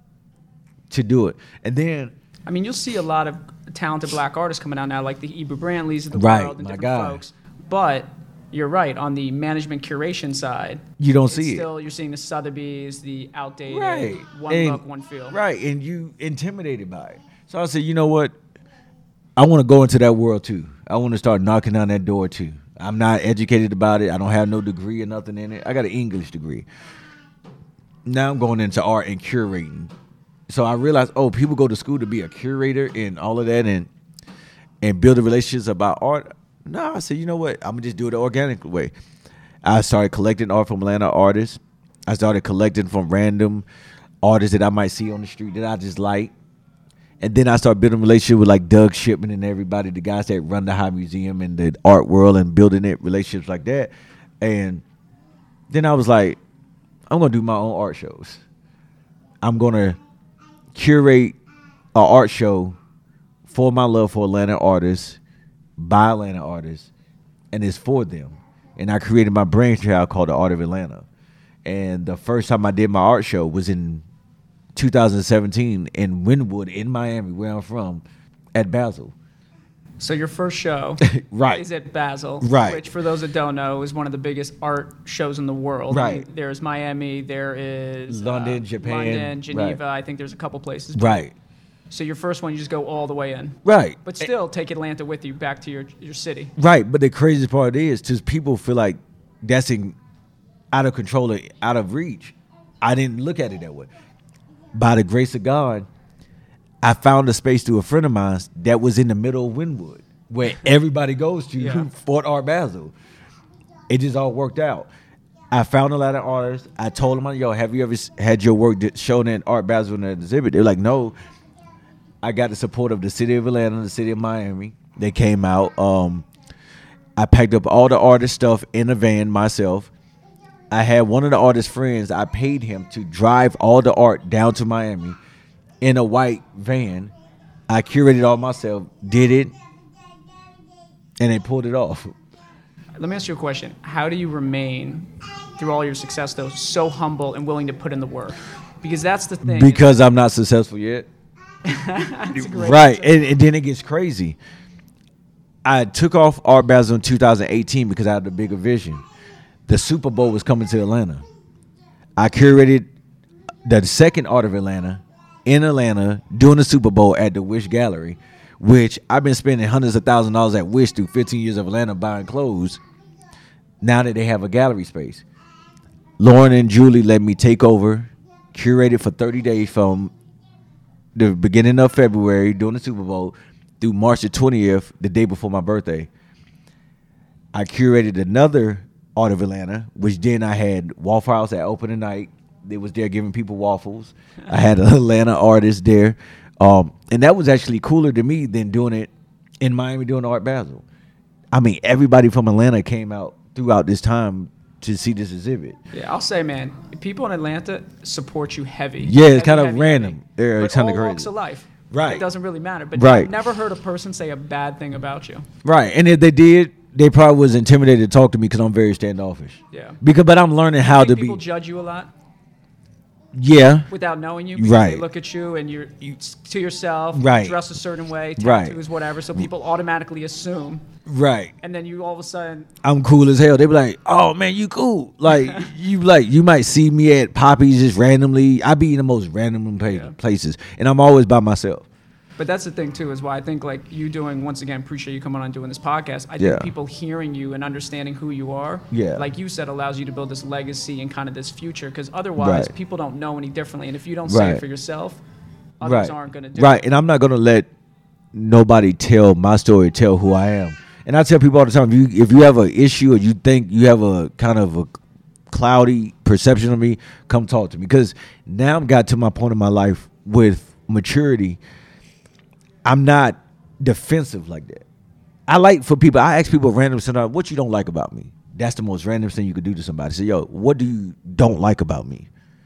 to do it. And then, I mean, you'll see a lot of talented black artists coming out now, like the Ebru Brantleys of the Right, world and my different guy. folks. But you're right, on the management curation side, you don't it's see it. still you're seeing the Sotheby's, the outdated, Right. one And- look, one feel. Right. And you intimidated by it. So I said, you know what? I want to go into that world too. I want to start knocking on that door too. I'm not educated about it. I don't have no degree or nothing in it. I got an English degree. Now I'm going into art and curating. So I realized, oh, people go to school to be a curator and all of that and and build a relationships about art. No, I said, you know what? I'm going to just do it the organic way. I started collecting art from Atlanta artists. I started collecting from random artists that I might see on the street that I just like. And then I started building a relationship with like Doug Shipman and everybody, the guys that run the High Museum and the art world and building it, relationships like that. And then I was like, I'm going to do my own art shows. I'm going to curate an art show for my love for Atlanta artists, by Atlanta artists, and it's for them. And I created my brainchild called The Art of Atlanta. And the first time I did my art show was in two thousand seventeen in Wynwood in Miami, where I'm from, at Basel. So your first show Right. is at Basel, Right. which for those that don't know is one of the biggest art shows in the world. Right. There's Miami, there is London, uh, Japan. London, Geneva. Right. I think there's a couple places. Right. So your first one, you just go all the way in. Right. But still take Atlanta with you back to your, your city. Right. But the craziest part is, just people feel like that's in, out of control, or out of reach. I didn't look at it that way. By the grace of God, I found a space through a friend of mine that was in the middle of Wynwood, where everybody goes to, Yeah. Fort Art Basel. It just all worked out. I found a lot of artists. I told them, yo, have you ever had your work shown in Art Basel in an exhibit? They're like, no. I got the support of the city of Atlanta, the city of Miami. They came out. Um, I packed up all the artist stuff in a van myself. I had one of the artist friends, I paid him to drive all the art down to Miami in a white van. I curated all myself, did it, and they pulled it off. Let me ask you a question. How do you remain, through all your success, though, so humble and willing to put in the work? Because that's the thing. Because I'm not successful yet. That's a great Right, answer. and, and then it gets crazy. I took off Art Basel in two thousand eighteen because I had a bigger vision. The Super Bowl was coming to Atlanta. I curated the second Art of Atlanta in Atlanta doing the Super Bowl at the Wish Gallery, which I've been spending hundreds of thousands of dollars at Wish through fifteen years of Atlanta buying clothes. Now that they have a gallery space, Lauren and Julie let me take over, curate it for thirty days from the beginning of February during the Super Bowl through March the twentieth, the day before my birthday. I curated another Art of Atlanta, which then I had Waffle House at opening night. They was there giving people waffles. I had an Atlanta artist there. Um, and that was actually cooler to me than doing it in Miami doing Art Basel. I mean, everybody from Atlanta came out throughout this time to see this exhibit. Yeah, I'll say, man, people in Atlanta support you heavy. Yeah, it's Heavy, kind of heavy, random. heavy. Yeah, But it's kind of all walks crazy. of life. Right. It doesn't really matter. But Right. I've never heard a person say a bad thing about you. Right, and if they did, they probably was intimidated to talk to me because I'm very standoffish. Yeah. Because, but I'm learning how I to think be. people judge you a lot Yeah. without knowing you. Because Right. They look at you and you're you to yourself. Right. You dress a certain way, Right. tattoos, whatever. So people automatically assume, Right. and then you all of a sudden, I'm cool as hell. They be like, "Oh man, you cool." Like you like you might see me at Poppy's just randomly. I be in the most random pa- Yeah. places, and I'm always by myself. but that's the thing too, is why I think like you doing, once again, appreciate you coming on doing this podcast. I think Yeah. people hearing you and understanding who you are, Yeah. like you said, allows you to build this legacy and kind of this future. Because otherwise, Right. people don't know any differently. And if you don't say Right. it for yourself, others Right. aren't going to do Right, it. and I'm not gonna let nobody tell my story, tell who I am. And I tell people all the time, if you if you have an issue or you think you have a kind of a cloudy perception of me, come talk to me. Because now I've got to my point in my life with maturity. I'm not defensive like that. I like for people, I ask people random sometimes, what you don't like about me? That's the most random thing you could do to somebody. Say, yo, what do you don't like about me?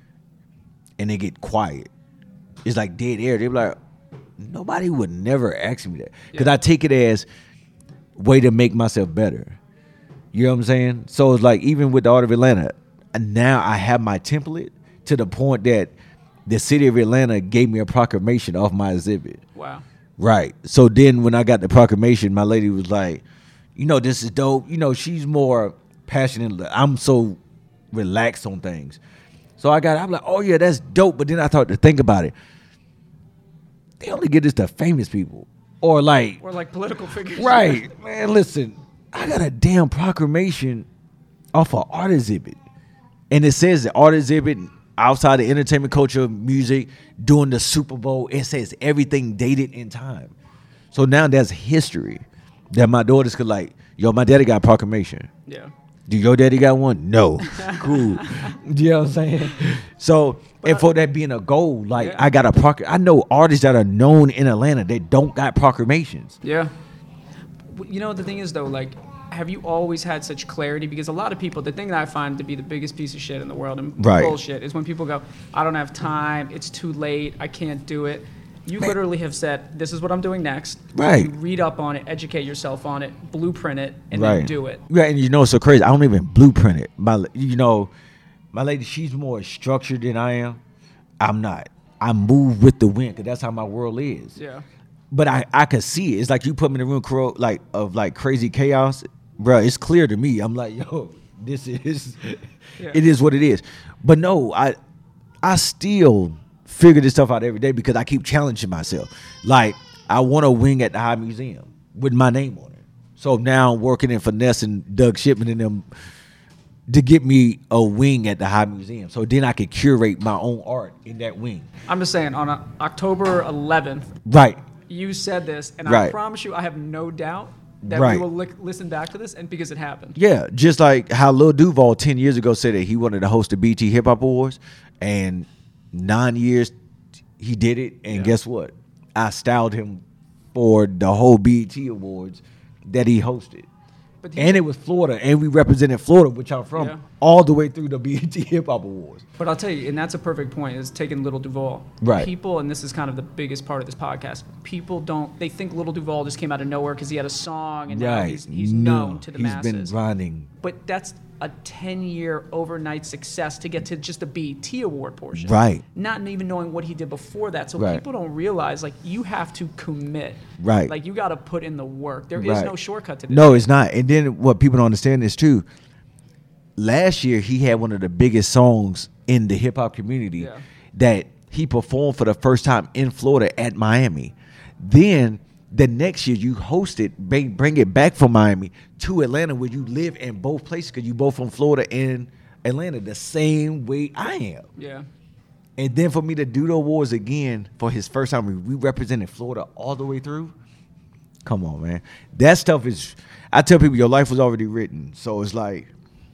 And they get quiet. It's like dead air. They're like, nobody would never ask me that. Because Yeah. I take it as way to make myself better. You know what I'm saying? So it's like, even with the Art of Atlanta, now I have my template to the point that the city of Atlanta gave me a proclamation off my exhibit. Wow. Right. So then when I got the proclamation, my lady was like, you know, this is dope. You know, she's more passionate. I'm so relaxed on things. So I got, I'm like, oh yeah, that's dope. But then I thought to think about it. They only give this to famous people. Or like, Or like political figures. right, man, listen, I got a damn proclamation off an art exhibit. And it says the art exhibit outside of entertainment, culture, music, doing the Super Bowl. It says everything dated in time. So now that's history that my daughters could like, yo, my daddy got a proclamation. Yeah. Do your daddy got one? No. Cool. You know what I'm saying? So, and for that being a goal, like Yeah. I got a proc. I know artists that are known in Atlanta that don't got proclamations. Yeah. You know, the thing is, though, like, have you always had such clarity? Because a lot of people, the thing that I find to be the biggest piece of shit in the world and Right. bullshit is when people go, I don't have time, it's too late, I can't do it. You Man. literally have said, this is what I'm doing next. Right. You read up on it, educate yourself on it, blueprint it, and Right. then do it. Right, and you know it's so crazy. I don't even blueprint it. My, you know, my lady, she's more structured than I am. I'm not. I move with the wind because that's how my world is. Yeah. but I, I could see it. It's like you put me in a room cro- like of like crazy chaos, bro. It's clear to me. I'm like, yo, this is yeah. It is what it is. But no, I I still figure this stuff out every day because I keep challenging myself. Like I want a wing at the High Museum with my name on it. So now I'm working in finesse and Doug Shipman and them to get me a wing at the High Museum. So then I could curate my own art in that wing. I'm just saying, on a, October eleventh, right? You said this, and right. I promise you, I have no doubt that right. we will li- listen back to this, and because it happened. Yeah, just like how Lil Duval ten years ago said that he wanted to host the B E T Hip Hop Awards, and nine years he did it, and yeah. guess what? I styled him for the whole B E T Awards that he hosted. But and it was Florida, and we represented Florida, which I'm from, yeah. all the way through the B E T Hip Hop Awards. But I'll tell you, and that's a perfect point, is taking Little Duval. Right. People, and this is kind of the biggest part of this podcast, people don't, they think Little Duval just came out of nowhere because he had a song, and right. now he's, he's no, known to the he's masses. He's been grinding. But that's a ten-year overnight success to get to just the B E T award portion. Right. Not even knowing what he did before that. So right. people don't realize, like, you have to commit. Right. Like, you got to put in the work. There right. is no shortcut to this. No, it's not. And then what people don't understand is, too, last year he had one of the biggest songs in the hip-hop community yeah. that he performed for the first time in Florida at Miami. Then the next year you host it, bring it back from Miami to Atlanta where you live in both places because you both from Florida and Atlanta the same way I am. Yeah. And then for me to do the awards again for his first time, we represented Florida all the way through. Come on, man. That stuff is, I tell people your life was already written. So it's like,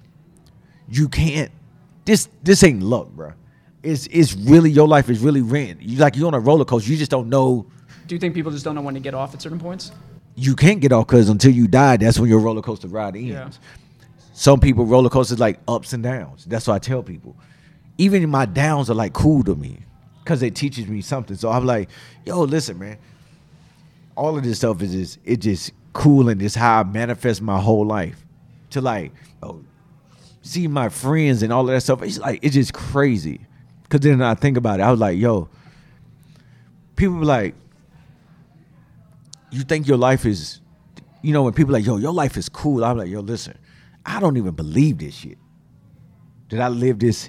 you can't, this this ain't luck, bro. It's, it's really, your life is really written. You like, you're on a roller coaster. You just don't know. Do you think people just don't know when to get off at certain points? You can't get off because until you die, that's when your roller coaster ride ends. Yeah. Some people, roller coasters like ups and downs. That's what I tell people. Even my downs are like cool to me because it teaches me something. So I'm like, yo, listen, man. All of this stuff is just, it just cool and it's how I manifest my whole life. To like, oh, see my friends and all of that stuff. It's like, it's just crazy. Because then I think about it. I was like, yo, people be like, you think your life is, you know, when people are like, yo, your life is cool. I'm like, yo, listen, I don't even believe this shit. Did I live this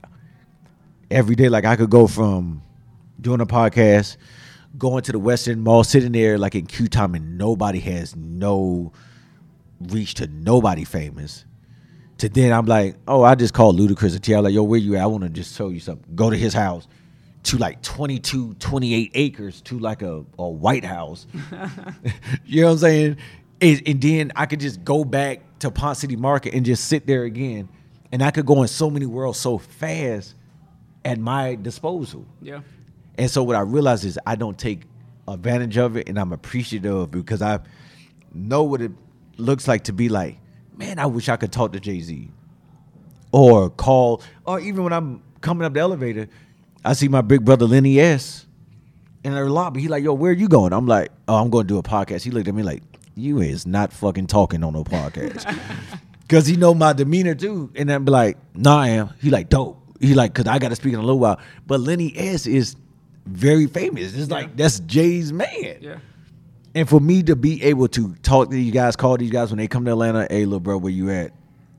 every day? Like I could go from doing a podcast, going to the Western Mall, sitting there like in Q-Time and nobody has no reach to nobody famous. To then I'm like, oh, I just called Ludacris and tell like, yo, where you at? I want to just show you something. Go to his house. To like twenty-two, twenty-eight acres to like a, a White House. You know what I'm saying? And, and then I could just go back to Ponce City Market and just sit there again. And I could go in so many worlds so fast at my disposal. Yeah. And so what I realized is I don't take advantage of it and I'm appreciative of it because I know what it looks like to be like, man, I wish I could talk to Jay-Z. Or call, or even when I'm coming up the elevator, I see my big brother Lenny S. in the lobby. He like, yo, where are you going? I'm like, oh, I'm going to do a podcast. He looked at me like, you is not fucking talking on no podcast. Because he know my demeanor too. And I'm like, nah, I am. He like, dope. He like, because I got to speak in a little while. But Lenny S. is very famous. It's yeah. like, that's Jay's man. Yeah. And for me to be able to talk to these guys, call these guys when they come to Atlanta, hey, little bro, where you at?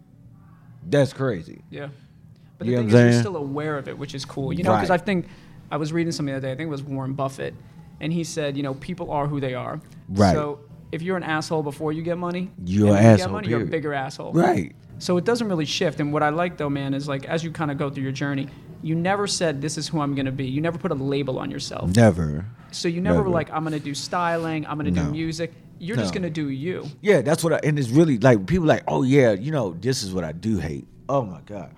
That's crazy. Yeah. But the you thing is, you're still aware of it, which is cool. You know, because right. I think I was reading something the other day. I think it was Warren Buffett, and he said, you know, people are who they are. Right. So if you're an asshole before you get money, you're an you asshole. Get money, you're a bigger asshole. Right. So it doesn't really shift. And what I like though, man, is like as you kind of go through your journey, you never said this is who I'm gonna be. You never put a label on yourself. Never. So you never, never. were like, I'm gonna do styling. I'm gonna no. do music. You're no. just gonna do you. Yeah, that's what I. And it's really like people like, oh yeah, you know, this is what I do hate. Oh my God.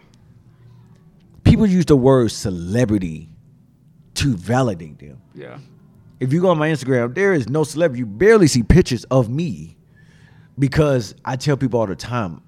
People use the word celebrity to validate them. Yeah. If you go on my Instagram, there is no celebrity. You barely see pictures of me because I tell people all the time,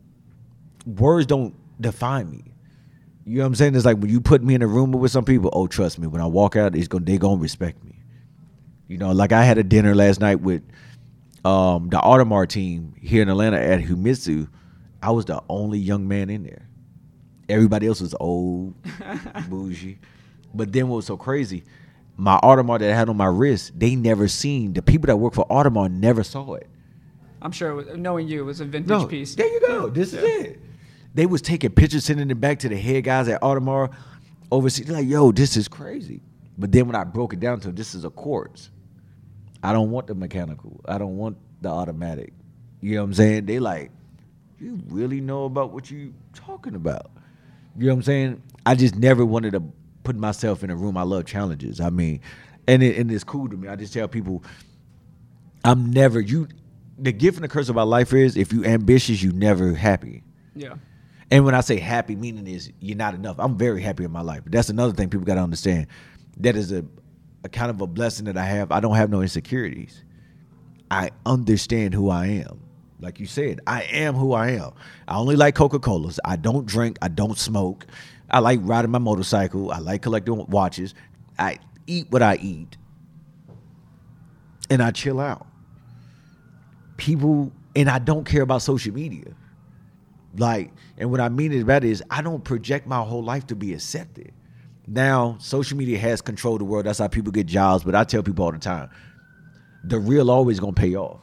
words don't define me. You know what I'm saying? It's like when you put me in a room with some people, oh, trust me, when I walk out, it's gonna, they're going to respect me. You know, like I had a dinner last night with um, the Audemars team here in Atlanta at Humitsu. I was the only young man in there. Everybody else was old, bougie. But then what was so crazy, my Audemars that I had on my wrist, they never seen, the people that work for Audemars never saw it. I'm sure, it was, knowing you, it was a vintage No, piece. there you go. This yeah. is it. They was taking pictures, sending it back to the head guys at Audemars overseas. They're like, yo, this is crazy. But then when I broke it down to them, this is a quartz. I don't want the mechanical. I don't want the automatic. You know what I'm saying? They like, you really know about what you talking about. You know what I'm saying? I just never wanted to put myself in a room. I love challenges. I mean, and, it, and it's cool to me. I just tell people, I'm never, you, the gift and the curse of our life is, if you ambitious, you never happy. Yeah. And when I say happy, meaning is you're not enough. I'm very happy in my life. But that's another thing people got to understand. That is a, a kind of a blessing that I have. I don't have no insecurities. I understand who I am. Like you said, I am who I am. I only like Coca-Colas. I don't drink. I don't smoke. I like riding my motorcycle. I like collecting watches. I eat what I eat. And I chill out. People, and I don't care about social media. Like, and what I mean is that is I don't project my whole life to be accepted. Now, social media has controlled the world. That's how people get jobs. But I tell people all the time, the real always gonna pay off.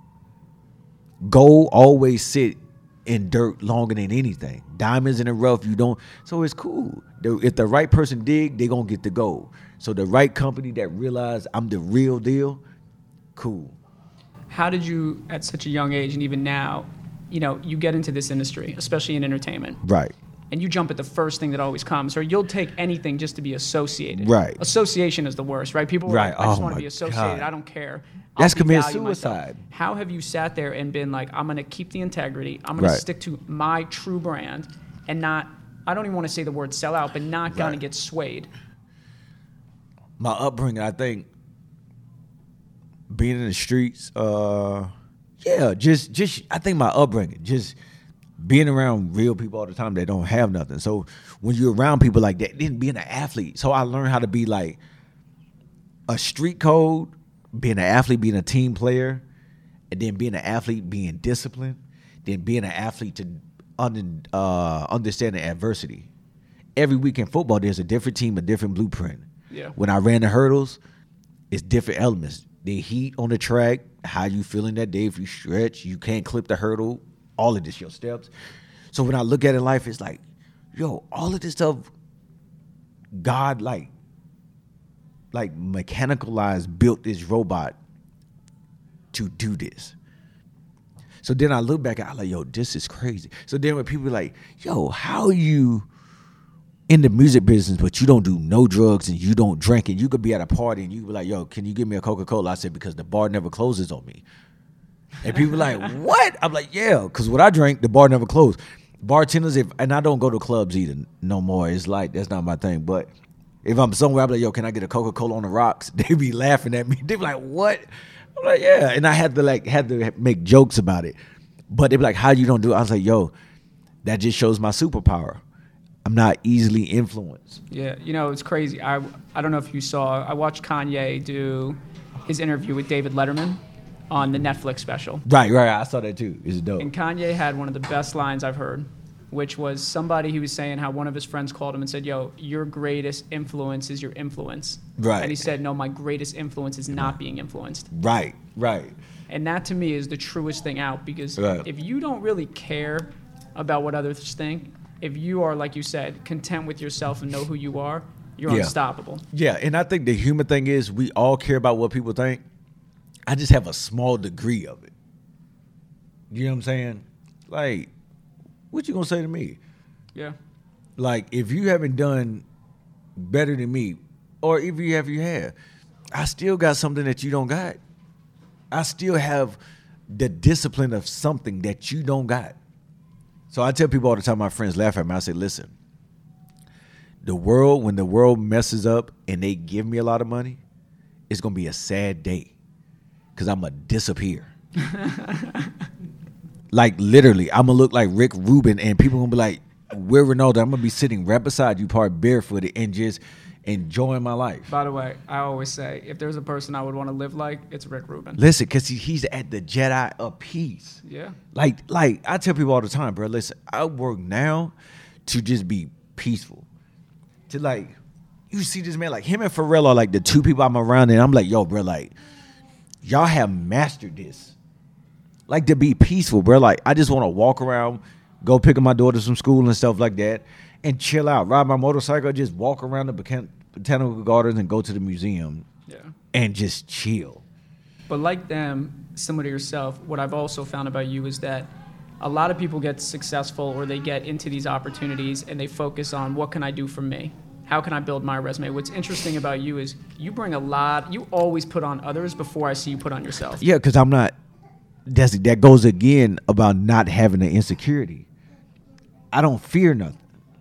Gold always sit in dirt longer than anything. Diamonds in the rough, you don't. So it's cool. If the right person dig, they gonna get the gold. So the right company that realize I'm the real deal, cool. How did you, at such a young age, and even now, you know, you get into this industry, especially in entertainment. Right. And you jump at the first thing that always comes, or you'll take anything just to be associated. Right. Association is the worst, right? People are right. like, I just oh want to be associated. God. I don't care. I'll That's commit devalue suicide. myself. How have you sat there and been like, I'm going to keep the integrity. I'm going right. to stick to my true brand and not, I don't even want to say the word sell out, but not right. going to get swayed. My upbringing, I think, being in the streets, uh, yeah, just, just, I think my upbringing, just being around real people all the time that don't have nothing. So when you're around people like that, then being an athlete. So I learned how to be like a street code, being an athlete, being a team player, and then being an athlete, being disciplined, then being an athlete to under, uh, understand the adversity. Every week in football, there's a different team, a different blueprint. Yeah. When I ran the hurdles, it's different elements. The heat on the track, how you feeling that day, if you stretch, you can't clip the hurdle, all of this, your steps. So when I look at it in life, it's like, yo, all of this stuff, God, like, like mechanicalized, built this robot to do this. So then I look back, I'm like, yo, this is crazy. So then when people are like, yo, how are you in the music business, but you don't do no drugs and you don't drink, and you could be at a party and you be like, yo, can you give me a Coca-Cola? I said, because the bar never closes on me. And people are like, what? I'm like, yeah, because when I drink, the bar never closed. Bartenders, if and I don't go to clubs either no more. It's like, that's not my thing. But if I'm somewhere, I'm like, yo, can I get a Coca-Cola on the rocks? They be laughing at me. They be like, what? I'm like, yeah. And I had to like, had to make jokes about it. But they be like, how you don't do it? I was like, yo, that just shows my superpower. I'm not easily influenced. Yeah, you know, it's crazy. I, I don't know if you saw, I watched Kanye do his interview with David Letterman on the Netflix special. Right, right. I saw that too. It's dope. And Kanye had one of the best lines I've heard, which was somebody, he was saying how one of his friends called him and said, yo, your greatest influence is your influence. Right. And he said, no, my greatest influence is not being influenced. Right, right. And that to me is the truest thing out, because right. if you don't really care about what others think, if you are, like you said, content with yourself and know who you are, you're yeah. unstoppable. Yeah, and I think the human thing is we all care about what people think. I just have a small degree of it. You know what I'm saying? Like, what you gonna say to me? Yeah. Like, if you haven't done better than me, or if you have, you have, I still got something that you don't got. I still have the discipline of something that you don't got. So I tell people all the time, my friends laugh at me. I say, listen, the world, when the world messes up and they give me a lot of money, it's going to be a sad day because I'm going to disappear. Like, literally, I'm going to look like Rick Rubin, and people going to be like, where Ronaldo? I'm going to be sitting right beside you, part barefooted, and just enjoying my life. By the way, I always say, if there's a person I would want to live like, it's Rick Rubin. Listen, because he, he's at the Jedi of peace. Yeah. Like, like I tell people all the time, bro, listen, I work now to just be peaceful. To like, you see this man, like him and Pharrell are like the two people I'm around, and I'm like, yo, bro, like, y'all have mastered this. Like, to be peaceful, bro. Like, I just want to walk around, go pick up my daughters from school and stuff like that, and chill out. Ride my motorcycle, just walk around the Botan- Botanical Gardens and go to the museum. Yeah. And just chill. But like them, similar to yourself, what I've also found about you is that a lot of people get successful or they get into these opportunities and they focus on what can I do for me? How can I build my resume? What's interesting about you is you bring a lot, you always put on others before I see you put on yourself. Yeah, because I'm not, that's, that goes again about not having the insecurity. I don't fear nothing.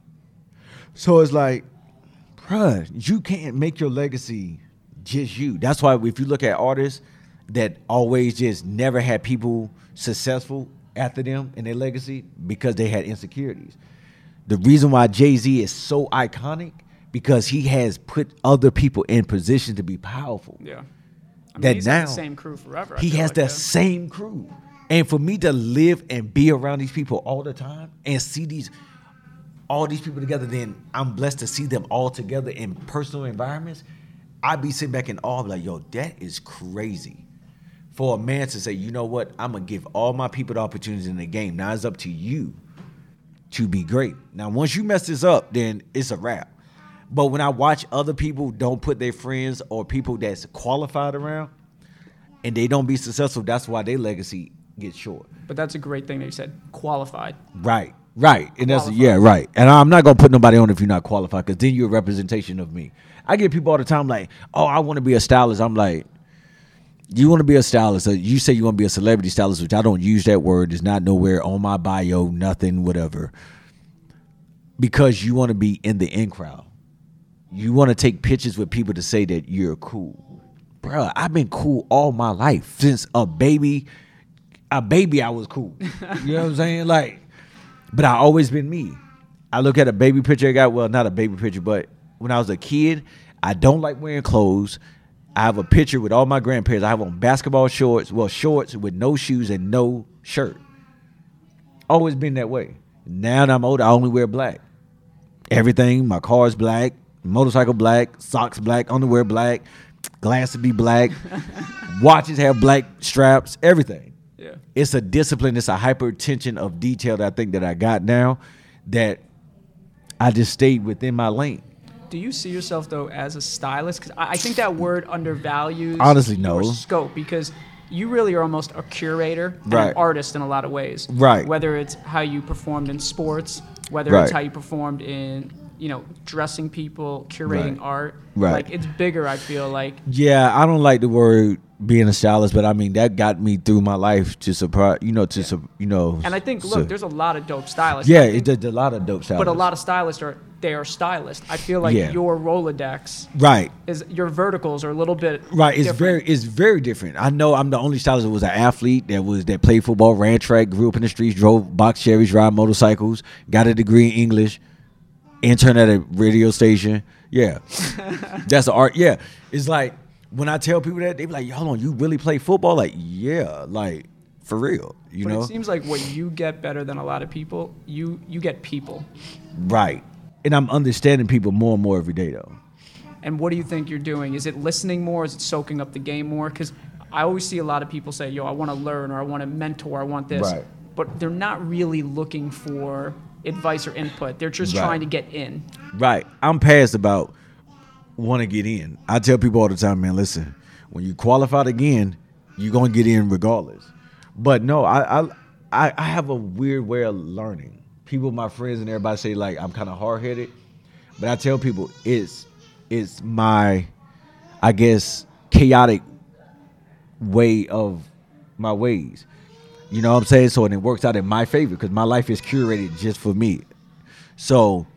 So it's like, bruh, you can't make your legacy just you. That's why if you look at artists that always just never had people successful after them in their legacy because they had insecurities. The reason why Jay-Z is so iconic because he has put other people in position to be powerful. Yeah. I mean, that he's now had the same crew forever. I he feel has like the that. same crew. And for me to live and be around these people all the time and see these all these people together, then I'm blessed to see them all together in personal environments. I'd be sitting back in awe, like, yo, that is crazy. For a man to say, you know what, I'm going to give all my people the opportunities in the game. Now it's up to you to be great. Now, once you mess this up, then it's a wrap. But when I watch other people don't put their friends or people that's qualified around and they don't be successful, that's why their legacy gets short. But that's a great thing that you said, qualified. Right, right. And that's, Qualified. yeah, right. And I'm not going to put nobody on if you're not qualified because then you're a representation of me. I get people all the time like, oh, I want to be a stylist. I'm like, you want to be a stylist. So you say you want to be a celebrity stylist, which I don't use that word. It's not nowhere on my bio, nothing, whatever. Because you want to be in the in crowd. You want to take pictures with people to say that you're cool. Bruh, I've been cool all my life. Since a baby, a baby I was cool. You know what I'm saying? Like, but I always been me. I look at a baby picture I got, well, not a baby picture, but when I was a kid, I don't like wearing clothes. I have a picture with all my grandparents. I have on basketball shorts, well, shorts with no shoes and no shirt. Always been that way. Now that I'm older, I only wear black. Everything, my car's black, motorcycle black, socks black, underwear black, glasses be black, watches have black straps, everything. Yeah. It's a discipline, it's a hypertension of detail that I think that I got now that I just stayed within my lane. Do you see yourself, though, as a stylist? Because I I think that word undervalues Honestly, no. your scope because you really are almost a curator and Right. an artist in a lot of ways. Right. Whether it's how you performed in sports, whether Right. it's how you performed in, you know, dressing people, curating Right. art. Right. Like, it's bigger, I feel like. Yeah, I don't like the word being a stylist, but I mean that got me through my life to surprise, you know, to yeah. you know. And I think, look, so, there's a lot of dope stylists. Yeah, I think, it, there's a lot of dope stylists. but a lot of stylists are they are stylists. I feel like Yeah. your Rolodex, right, is your verticals are a little bit right. It's different. very, it's very different. I know I'm the only stylist that was an athlete that was that played football, ran track, grew up in the streets, drove box Chevys, ride motorcycles, got a degree in English, interned at a radio station. Yeah, that's the art. Yeah, it's like. When I tell people that, they be like, hold on, you really play football? Like, yeah, like, for real, you but know? It seems like what you get better than a lot of people, you you get people. Right. And I'm understanding people more and more every day, though. And what do you think you're doing? Is it listening more? Is it soaking up the game more? Because I always see a lot of people say, yo, I want to learn or I want to mentor, I want this. Right. But they're not really looking for advice or input. They're just Right. trying to get in. Right. I'm past about want to get in. I tell people all the time, man, listen, when you qualified again, you're going to get in regardless. But no, I, I I have a weird way of learning. People, my friends and everybody say like I'm kind of hard-headed, but I tell people it's it's my, I guess, chaotic way of my ways. You know what I'm saying? So and it works out in my favor because my life is curated just for me. So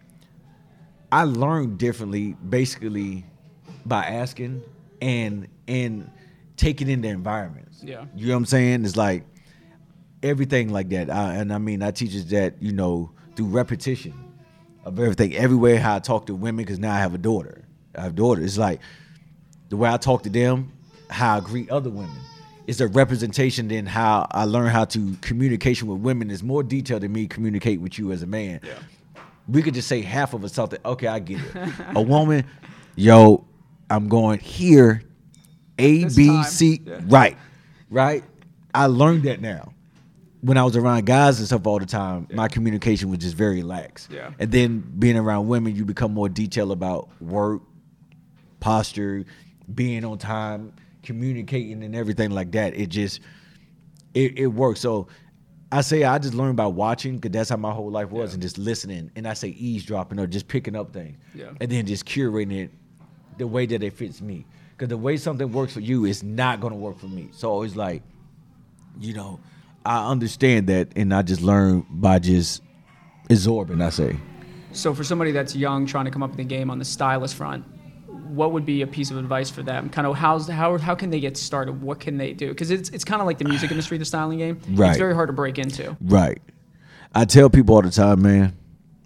I learned differently basically by asking and and taking in the environments. Yeah. You know what I'm saying? It's like everything like that. I, and I mean, I teach us that, you know, through repetition of everything, everywhere how I talk to women, because now I have a daughter. I have daughters. It's like the way I talk to them, how I greet other women. It's a representation in how I learn how to communication with women is more detailed than me communicate with you as a man. Yeah. We could just say half of us something. Okay, I get it. A woman, yo, I'm going here, A, This B, time. C, Yeah. right, right. I learned that now. When I was around guys and stuff all the time, yeah. my communication was just very lax. Yeah. And then being around women, you become more detailed about work, posture, being on time, communicating and everything like that. It just, it, it works. So I say I just learned by watching, because that's how my whole life was, yeah. and just listening. And I say eavesdropping or just picking up things. Yeah. And then just curating it the way that it fits me. Because the way something works for you is not going to work for me. So it's like, you know, I understand that, and I just learned by just absorbing, I say. So for somebody that's young, trying to come up in the game on the stylist front, what would be a piece of advice for them? Kind of how's how how can they get started? What can they do? Because it's it's kind of like the music industry, the styling game. Right. It's very hard to break into. Right. I tell people all the time, man,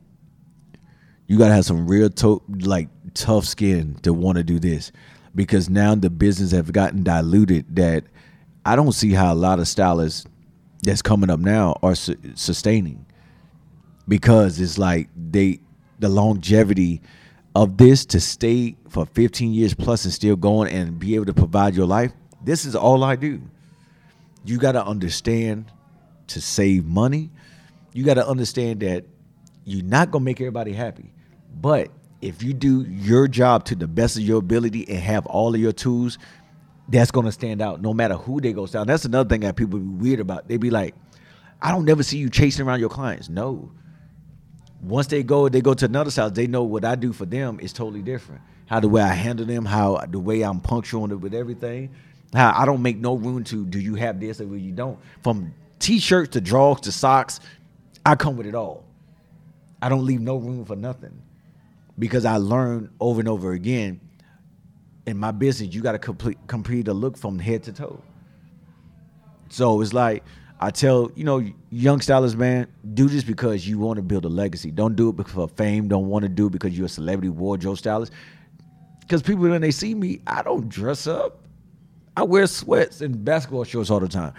you gotta have some real to- like tough skin to want to do this, because now the business have gotten diluted that I don't see how a lot of stylists that's coming up now are su- sustaining, because it's like they the longevity of this to stay for fifteen years plus and still going and be able to provide your life. This is all I do. You got to understand to save money. You got to understand that you're not going to make everybody happy. But if you do your job to the best of your ability and have all of your tools, that's going to stand out no matter who they go down. That's another thing that people be weird about. They be like, I don't never see you chasing around your clients. No. Once they go, they go to another side, they know what I do for them is totally different. How the way I handle them, how the way I'm punctual with everything, how I don't make no room to, do you have this or you don't? From T-shirts to drawers to socks, I come with it all. I don't leave no room for nothing, because I learned over and over again, in my business, you got to complete complete a look from head to toe. So it's like, I tell, you know, young stylists, man, do this because you want to build a legacy. Don't do it because of fame. Don't want to do it because you're a celebrity wardrobe stylist. Because people, when they see me, I don't dress up. I wear sweats and basketball shorts all the time.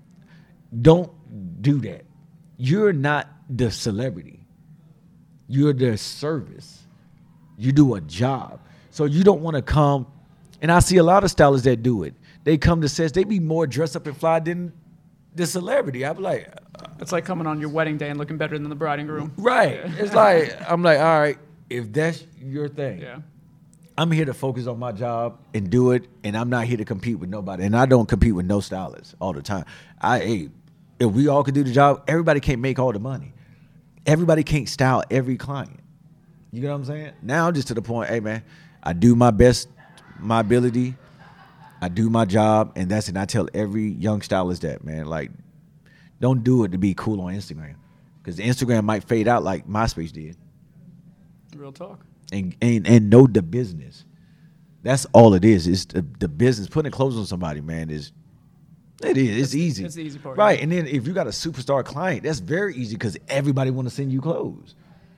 Don't do that. You're not the celebrity. You're the service. You do a job. So you don't want to come, and I see a lot of stylists that do it. They come to sets, they be more dressed up and fly than the celebrity. I'm like, uh, It's like coming on your wedding day and looking better than the bride and groom. right. It's like, I'm like, all right, if that's your thing, Yeah. I'm here to focus on my job and do it, and I'm not here to compete with nobody. And I don't compete with no stylists all the time. I, hey, if we all could do the job, everybody can't make all the money. Everybody can't style every client. You know what I'm saying? Now I'm just to the point, hey, man, I do my best, my ability. I do my job, and that's it. And I tell every young stylist that, man, like, don't do it to be cool on Instagram, because Instagram might fade out like MySpace did. Real talk. And and, and know the business. That's all it is. It's the, the business. Putting clothes on somebody, man, is it is. It's easy. It's the easy part. Right. And then if you got a superstar client, that's very easy, because everybody want to send you clothes.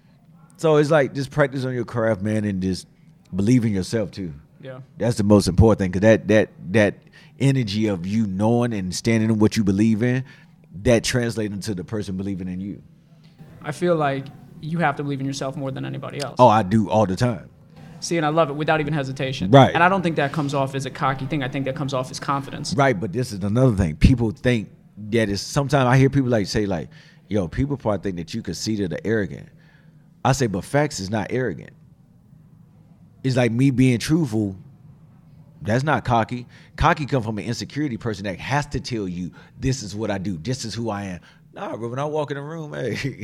So it's like, just practice on your craft, man, and just believe in yourself too. Yeah. That's the most important thing, because that that that energy of you knowing and standing in what you believe in, that translates into the person believing in you. I feel like you have to believe in yourself more than anybody else. Oh, I do all the time. See, and I love it without even hesitation. Right. And I don't think that comes off as a cocky thing. I think that comes off as confidence. Right, but this is another thing. People think that is, sometimes I hear people like say like, yo, people probably think that you conceited or arrogant. I say, but facts is not arrogant. It's like me being truthful. That's not cocky. Cocky come from an insecurity person that has to tell you, this is what I do. This is who I am. Nah, bro, when I walk in the room, hey,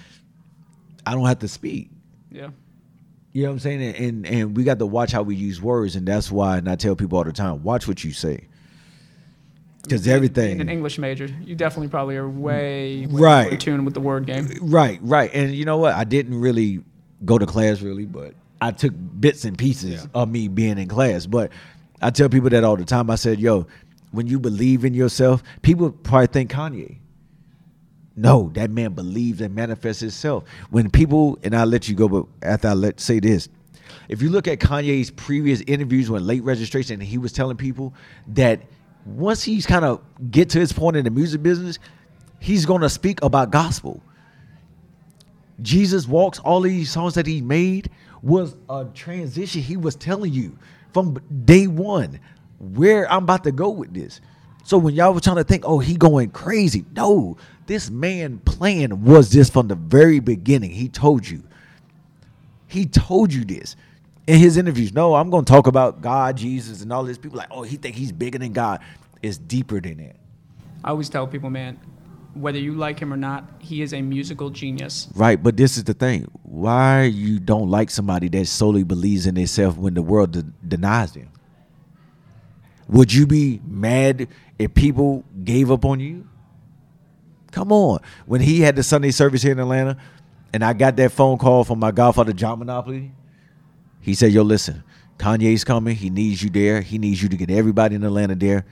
I don't have to speak. Yeah. You know what I'm saying? And, and and we got to watch how we use words, and that's why, and I tell people all the time, watch what you say. Because everything. Being an English major, you definitely probably are way, way Right. more in tune with the word game. Right, right. And you know what? I didn't really go to class really, but I took bits and pieces Yeah. of me being in class. But I tell people that all the time. I said, yo, when you believe in yourself, people probably think Kanye. No, that man believes and manifests himself. When people, and I'll let you go, but after I let say this, if you look at Kanye's previous interviews when late registration, and he was telling people that once he's kind of get to his point in the music business, he's going to speak about gospel. Jesus Walks, all these songs that he made was a transition. He was telling you from day one where I'm about to go with this. So when y'all were trying to think, oh, he going crazy. No, this man plan was this from the very beginning. He told you. He told you this in his interviews. No, I'm going to talk about God, Jesus, and all this. People like, oh, he think he's bigger than God. It's deeper than that. I always tell people, man, whether you like him or not, he is a musical genius. Right, but this is the thing. Why you don't like somebody that solely believes in themselves when the world de- denies them? Would you be mad if people gave up on you? Come on. When he had the Sunday service here in Atlanta, and I got that phone call from my godfather, John Monopoly, he said, yo, listen, Kanye's coming. He needs you there. He needs you to get everybody in Atlanta there.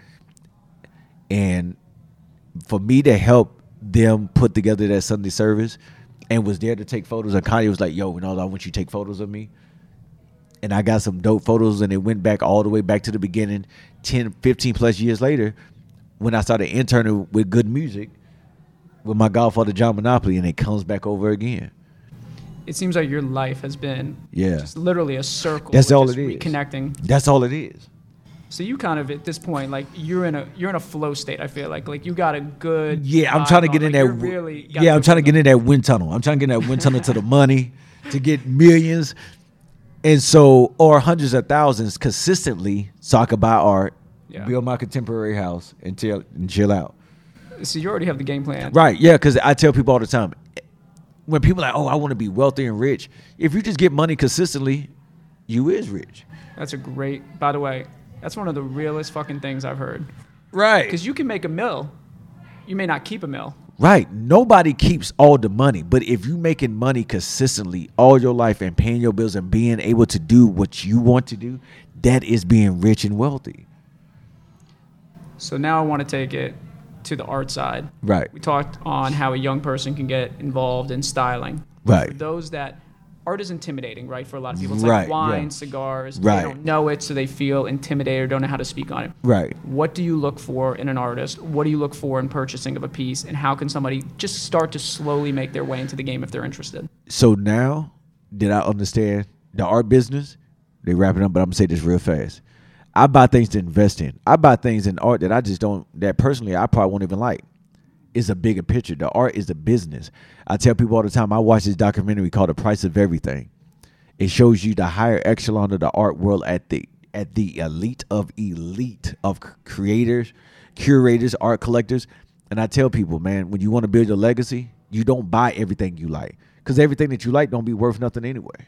And for me to help them put together that Sunday service and was there to take photos, and Kanye was like, yo, Ronaldo, I want you to take photos of me. And I got some dope photos, and it went back all the way back to the beginning, ten, fifteen plus years later, when I started interning with good music with my godfather, John Monopoly, and it comes back over again. It seems like your life has been yeah. just literally a circle. That's all just it is. Reconnecting. That's all it is. So you kind of at this point, like you're in a you're in a flow state. I feel like like you got a good. Yeah, I'm trying to get in like that. Really yeah, I'm trying to get in that wind tunnel. I'm trying to get in that wind tunnel to the money, to get millions, and so or hundreds of thousands consistently, so I could buy art, yeah. build my contemporary house, and chill and chill out. So you already have the game plan, right? Yeah, because I tell people all the time, when people are like, oh, I want to be wealthy and rich. If you just get money consistently, you is rich. That's a great. By the way. That's one of the realest fucking things I've heard. Right. Because you can make a mill. You may not keep a mill. Right. Nobody keeps all the money. But if you making money consistently all your life and paying your bills and being able to do what you want to do, that is being rich and wealthy. So now I want to take it to the art side. Right. We talked on how a young person can get involved in styling. Right. For those that... Art is intimidating, right? For a lot of people, it's right, like wine, yeah. cigars. Right. They don't know it, so they feel intimidated or don't know how to speak on it. Right. What do you look for in an artist? What do you look for in purchasing of a piece? And how can somebody just start to slowly make their way into the game if they're interested? So now did I understand the art business? They wrap it up, but I'm going to say this real fast. I buy things to invest in. I buy things in art that I just don't, that personally I probably won't even like. It's a bigger picture. The art is a business. I tell people all the time, I watch this documentary called The Price of Everything. It shows you the higher echelon of the art world at the at the elite of elite of creators, curators, art collectors. And I tell people, man, when you want to build your legacy, you don't buy everything you like. Because everything that you like don't be worth nothing anyway.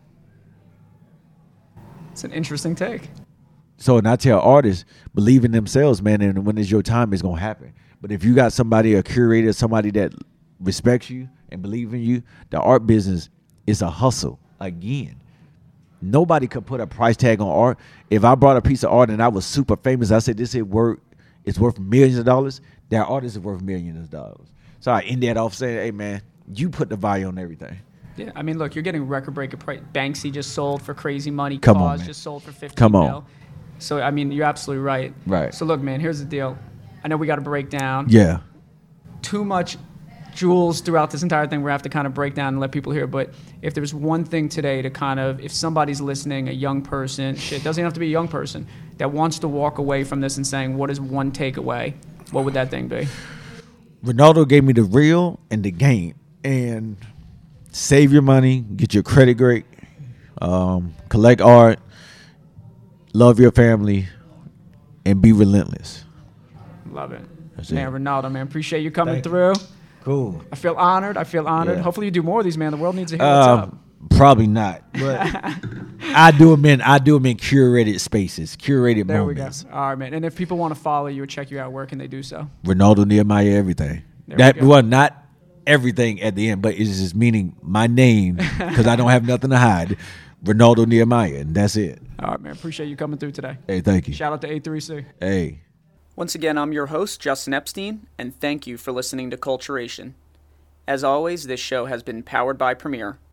It's an interesting take. So, and I tell artists, believe in themselves, man, and when it's your time, it's going to happen. But if you got somebody, a curator, somebody that respects you and believe in you, the art business is a hustle. Again, nobody could put a price tag on art. If I brought a piece of art and I was super famous, I said this is worth, it's worth millions of dollars. That artist is worth millions of dollars. So I end that off saying, hey, man, you put the value on everything. Yeah, I mean, look, you're getting record breaker price. Banksy just sold for crazy money. Come Cause on, man. just sold for fifteen Come on. mil. So, I mean, you're absolutely right. Right. So, look, man, here's the deal. I know we got to break down. Yeah. Too much jewels throughout this entire thing. We have to kind of break down and let people hear. But if there's one thing today to kind of, if somebody's listening, a young person, shit, doesn't even have to be a young person, that wants to walk away from this and saying, what is one takeaway? What would that thing be? Ronaldo gave me the real and the game. And save your money, get your credit great, um, collect art, love your family, and be relentless. Love it. That's man, it. Ronaldo, man, appreciate you coming Thank you. through. Cool. I feel honored. I feel honored. Yeah. Hopefully you do more of these, man. The world needs to hear what's Um, up. probably not, but I do them in I do them in curated spaces, curated There moments. we go. All right, man. And if people want to follow you or check you out, where can they do so? Ronaldo Nehemiah, everything. There that we go. well, not everything at the end, but it's just meaning my name because I don't have nothing to hide. Ronaldo Nehemiah, and that's it. All right, man. Appreciate you coming through today. Hey, thank you. Shout out to A three C. Hey. Once again, I'm your host, Justin Epstein, and thank you for listening to Culturation. As always, this show has been powered by Premiere.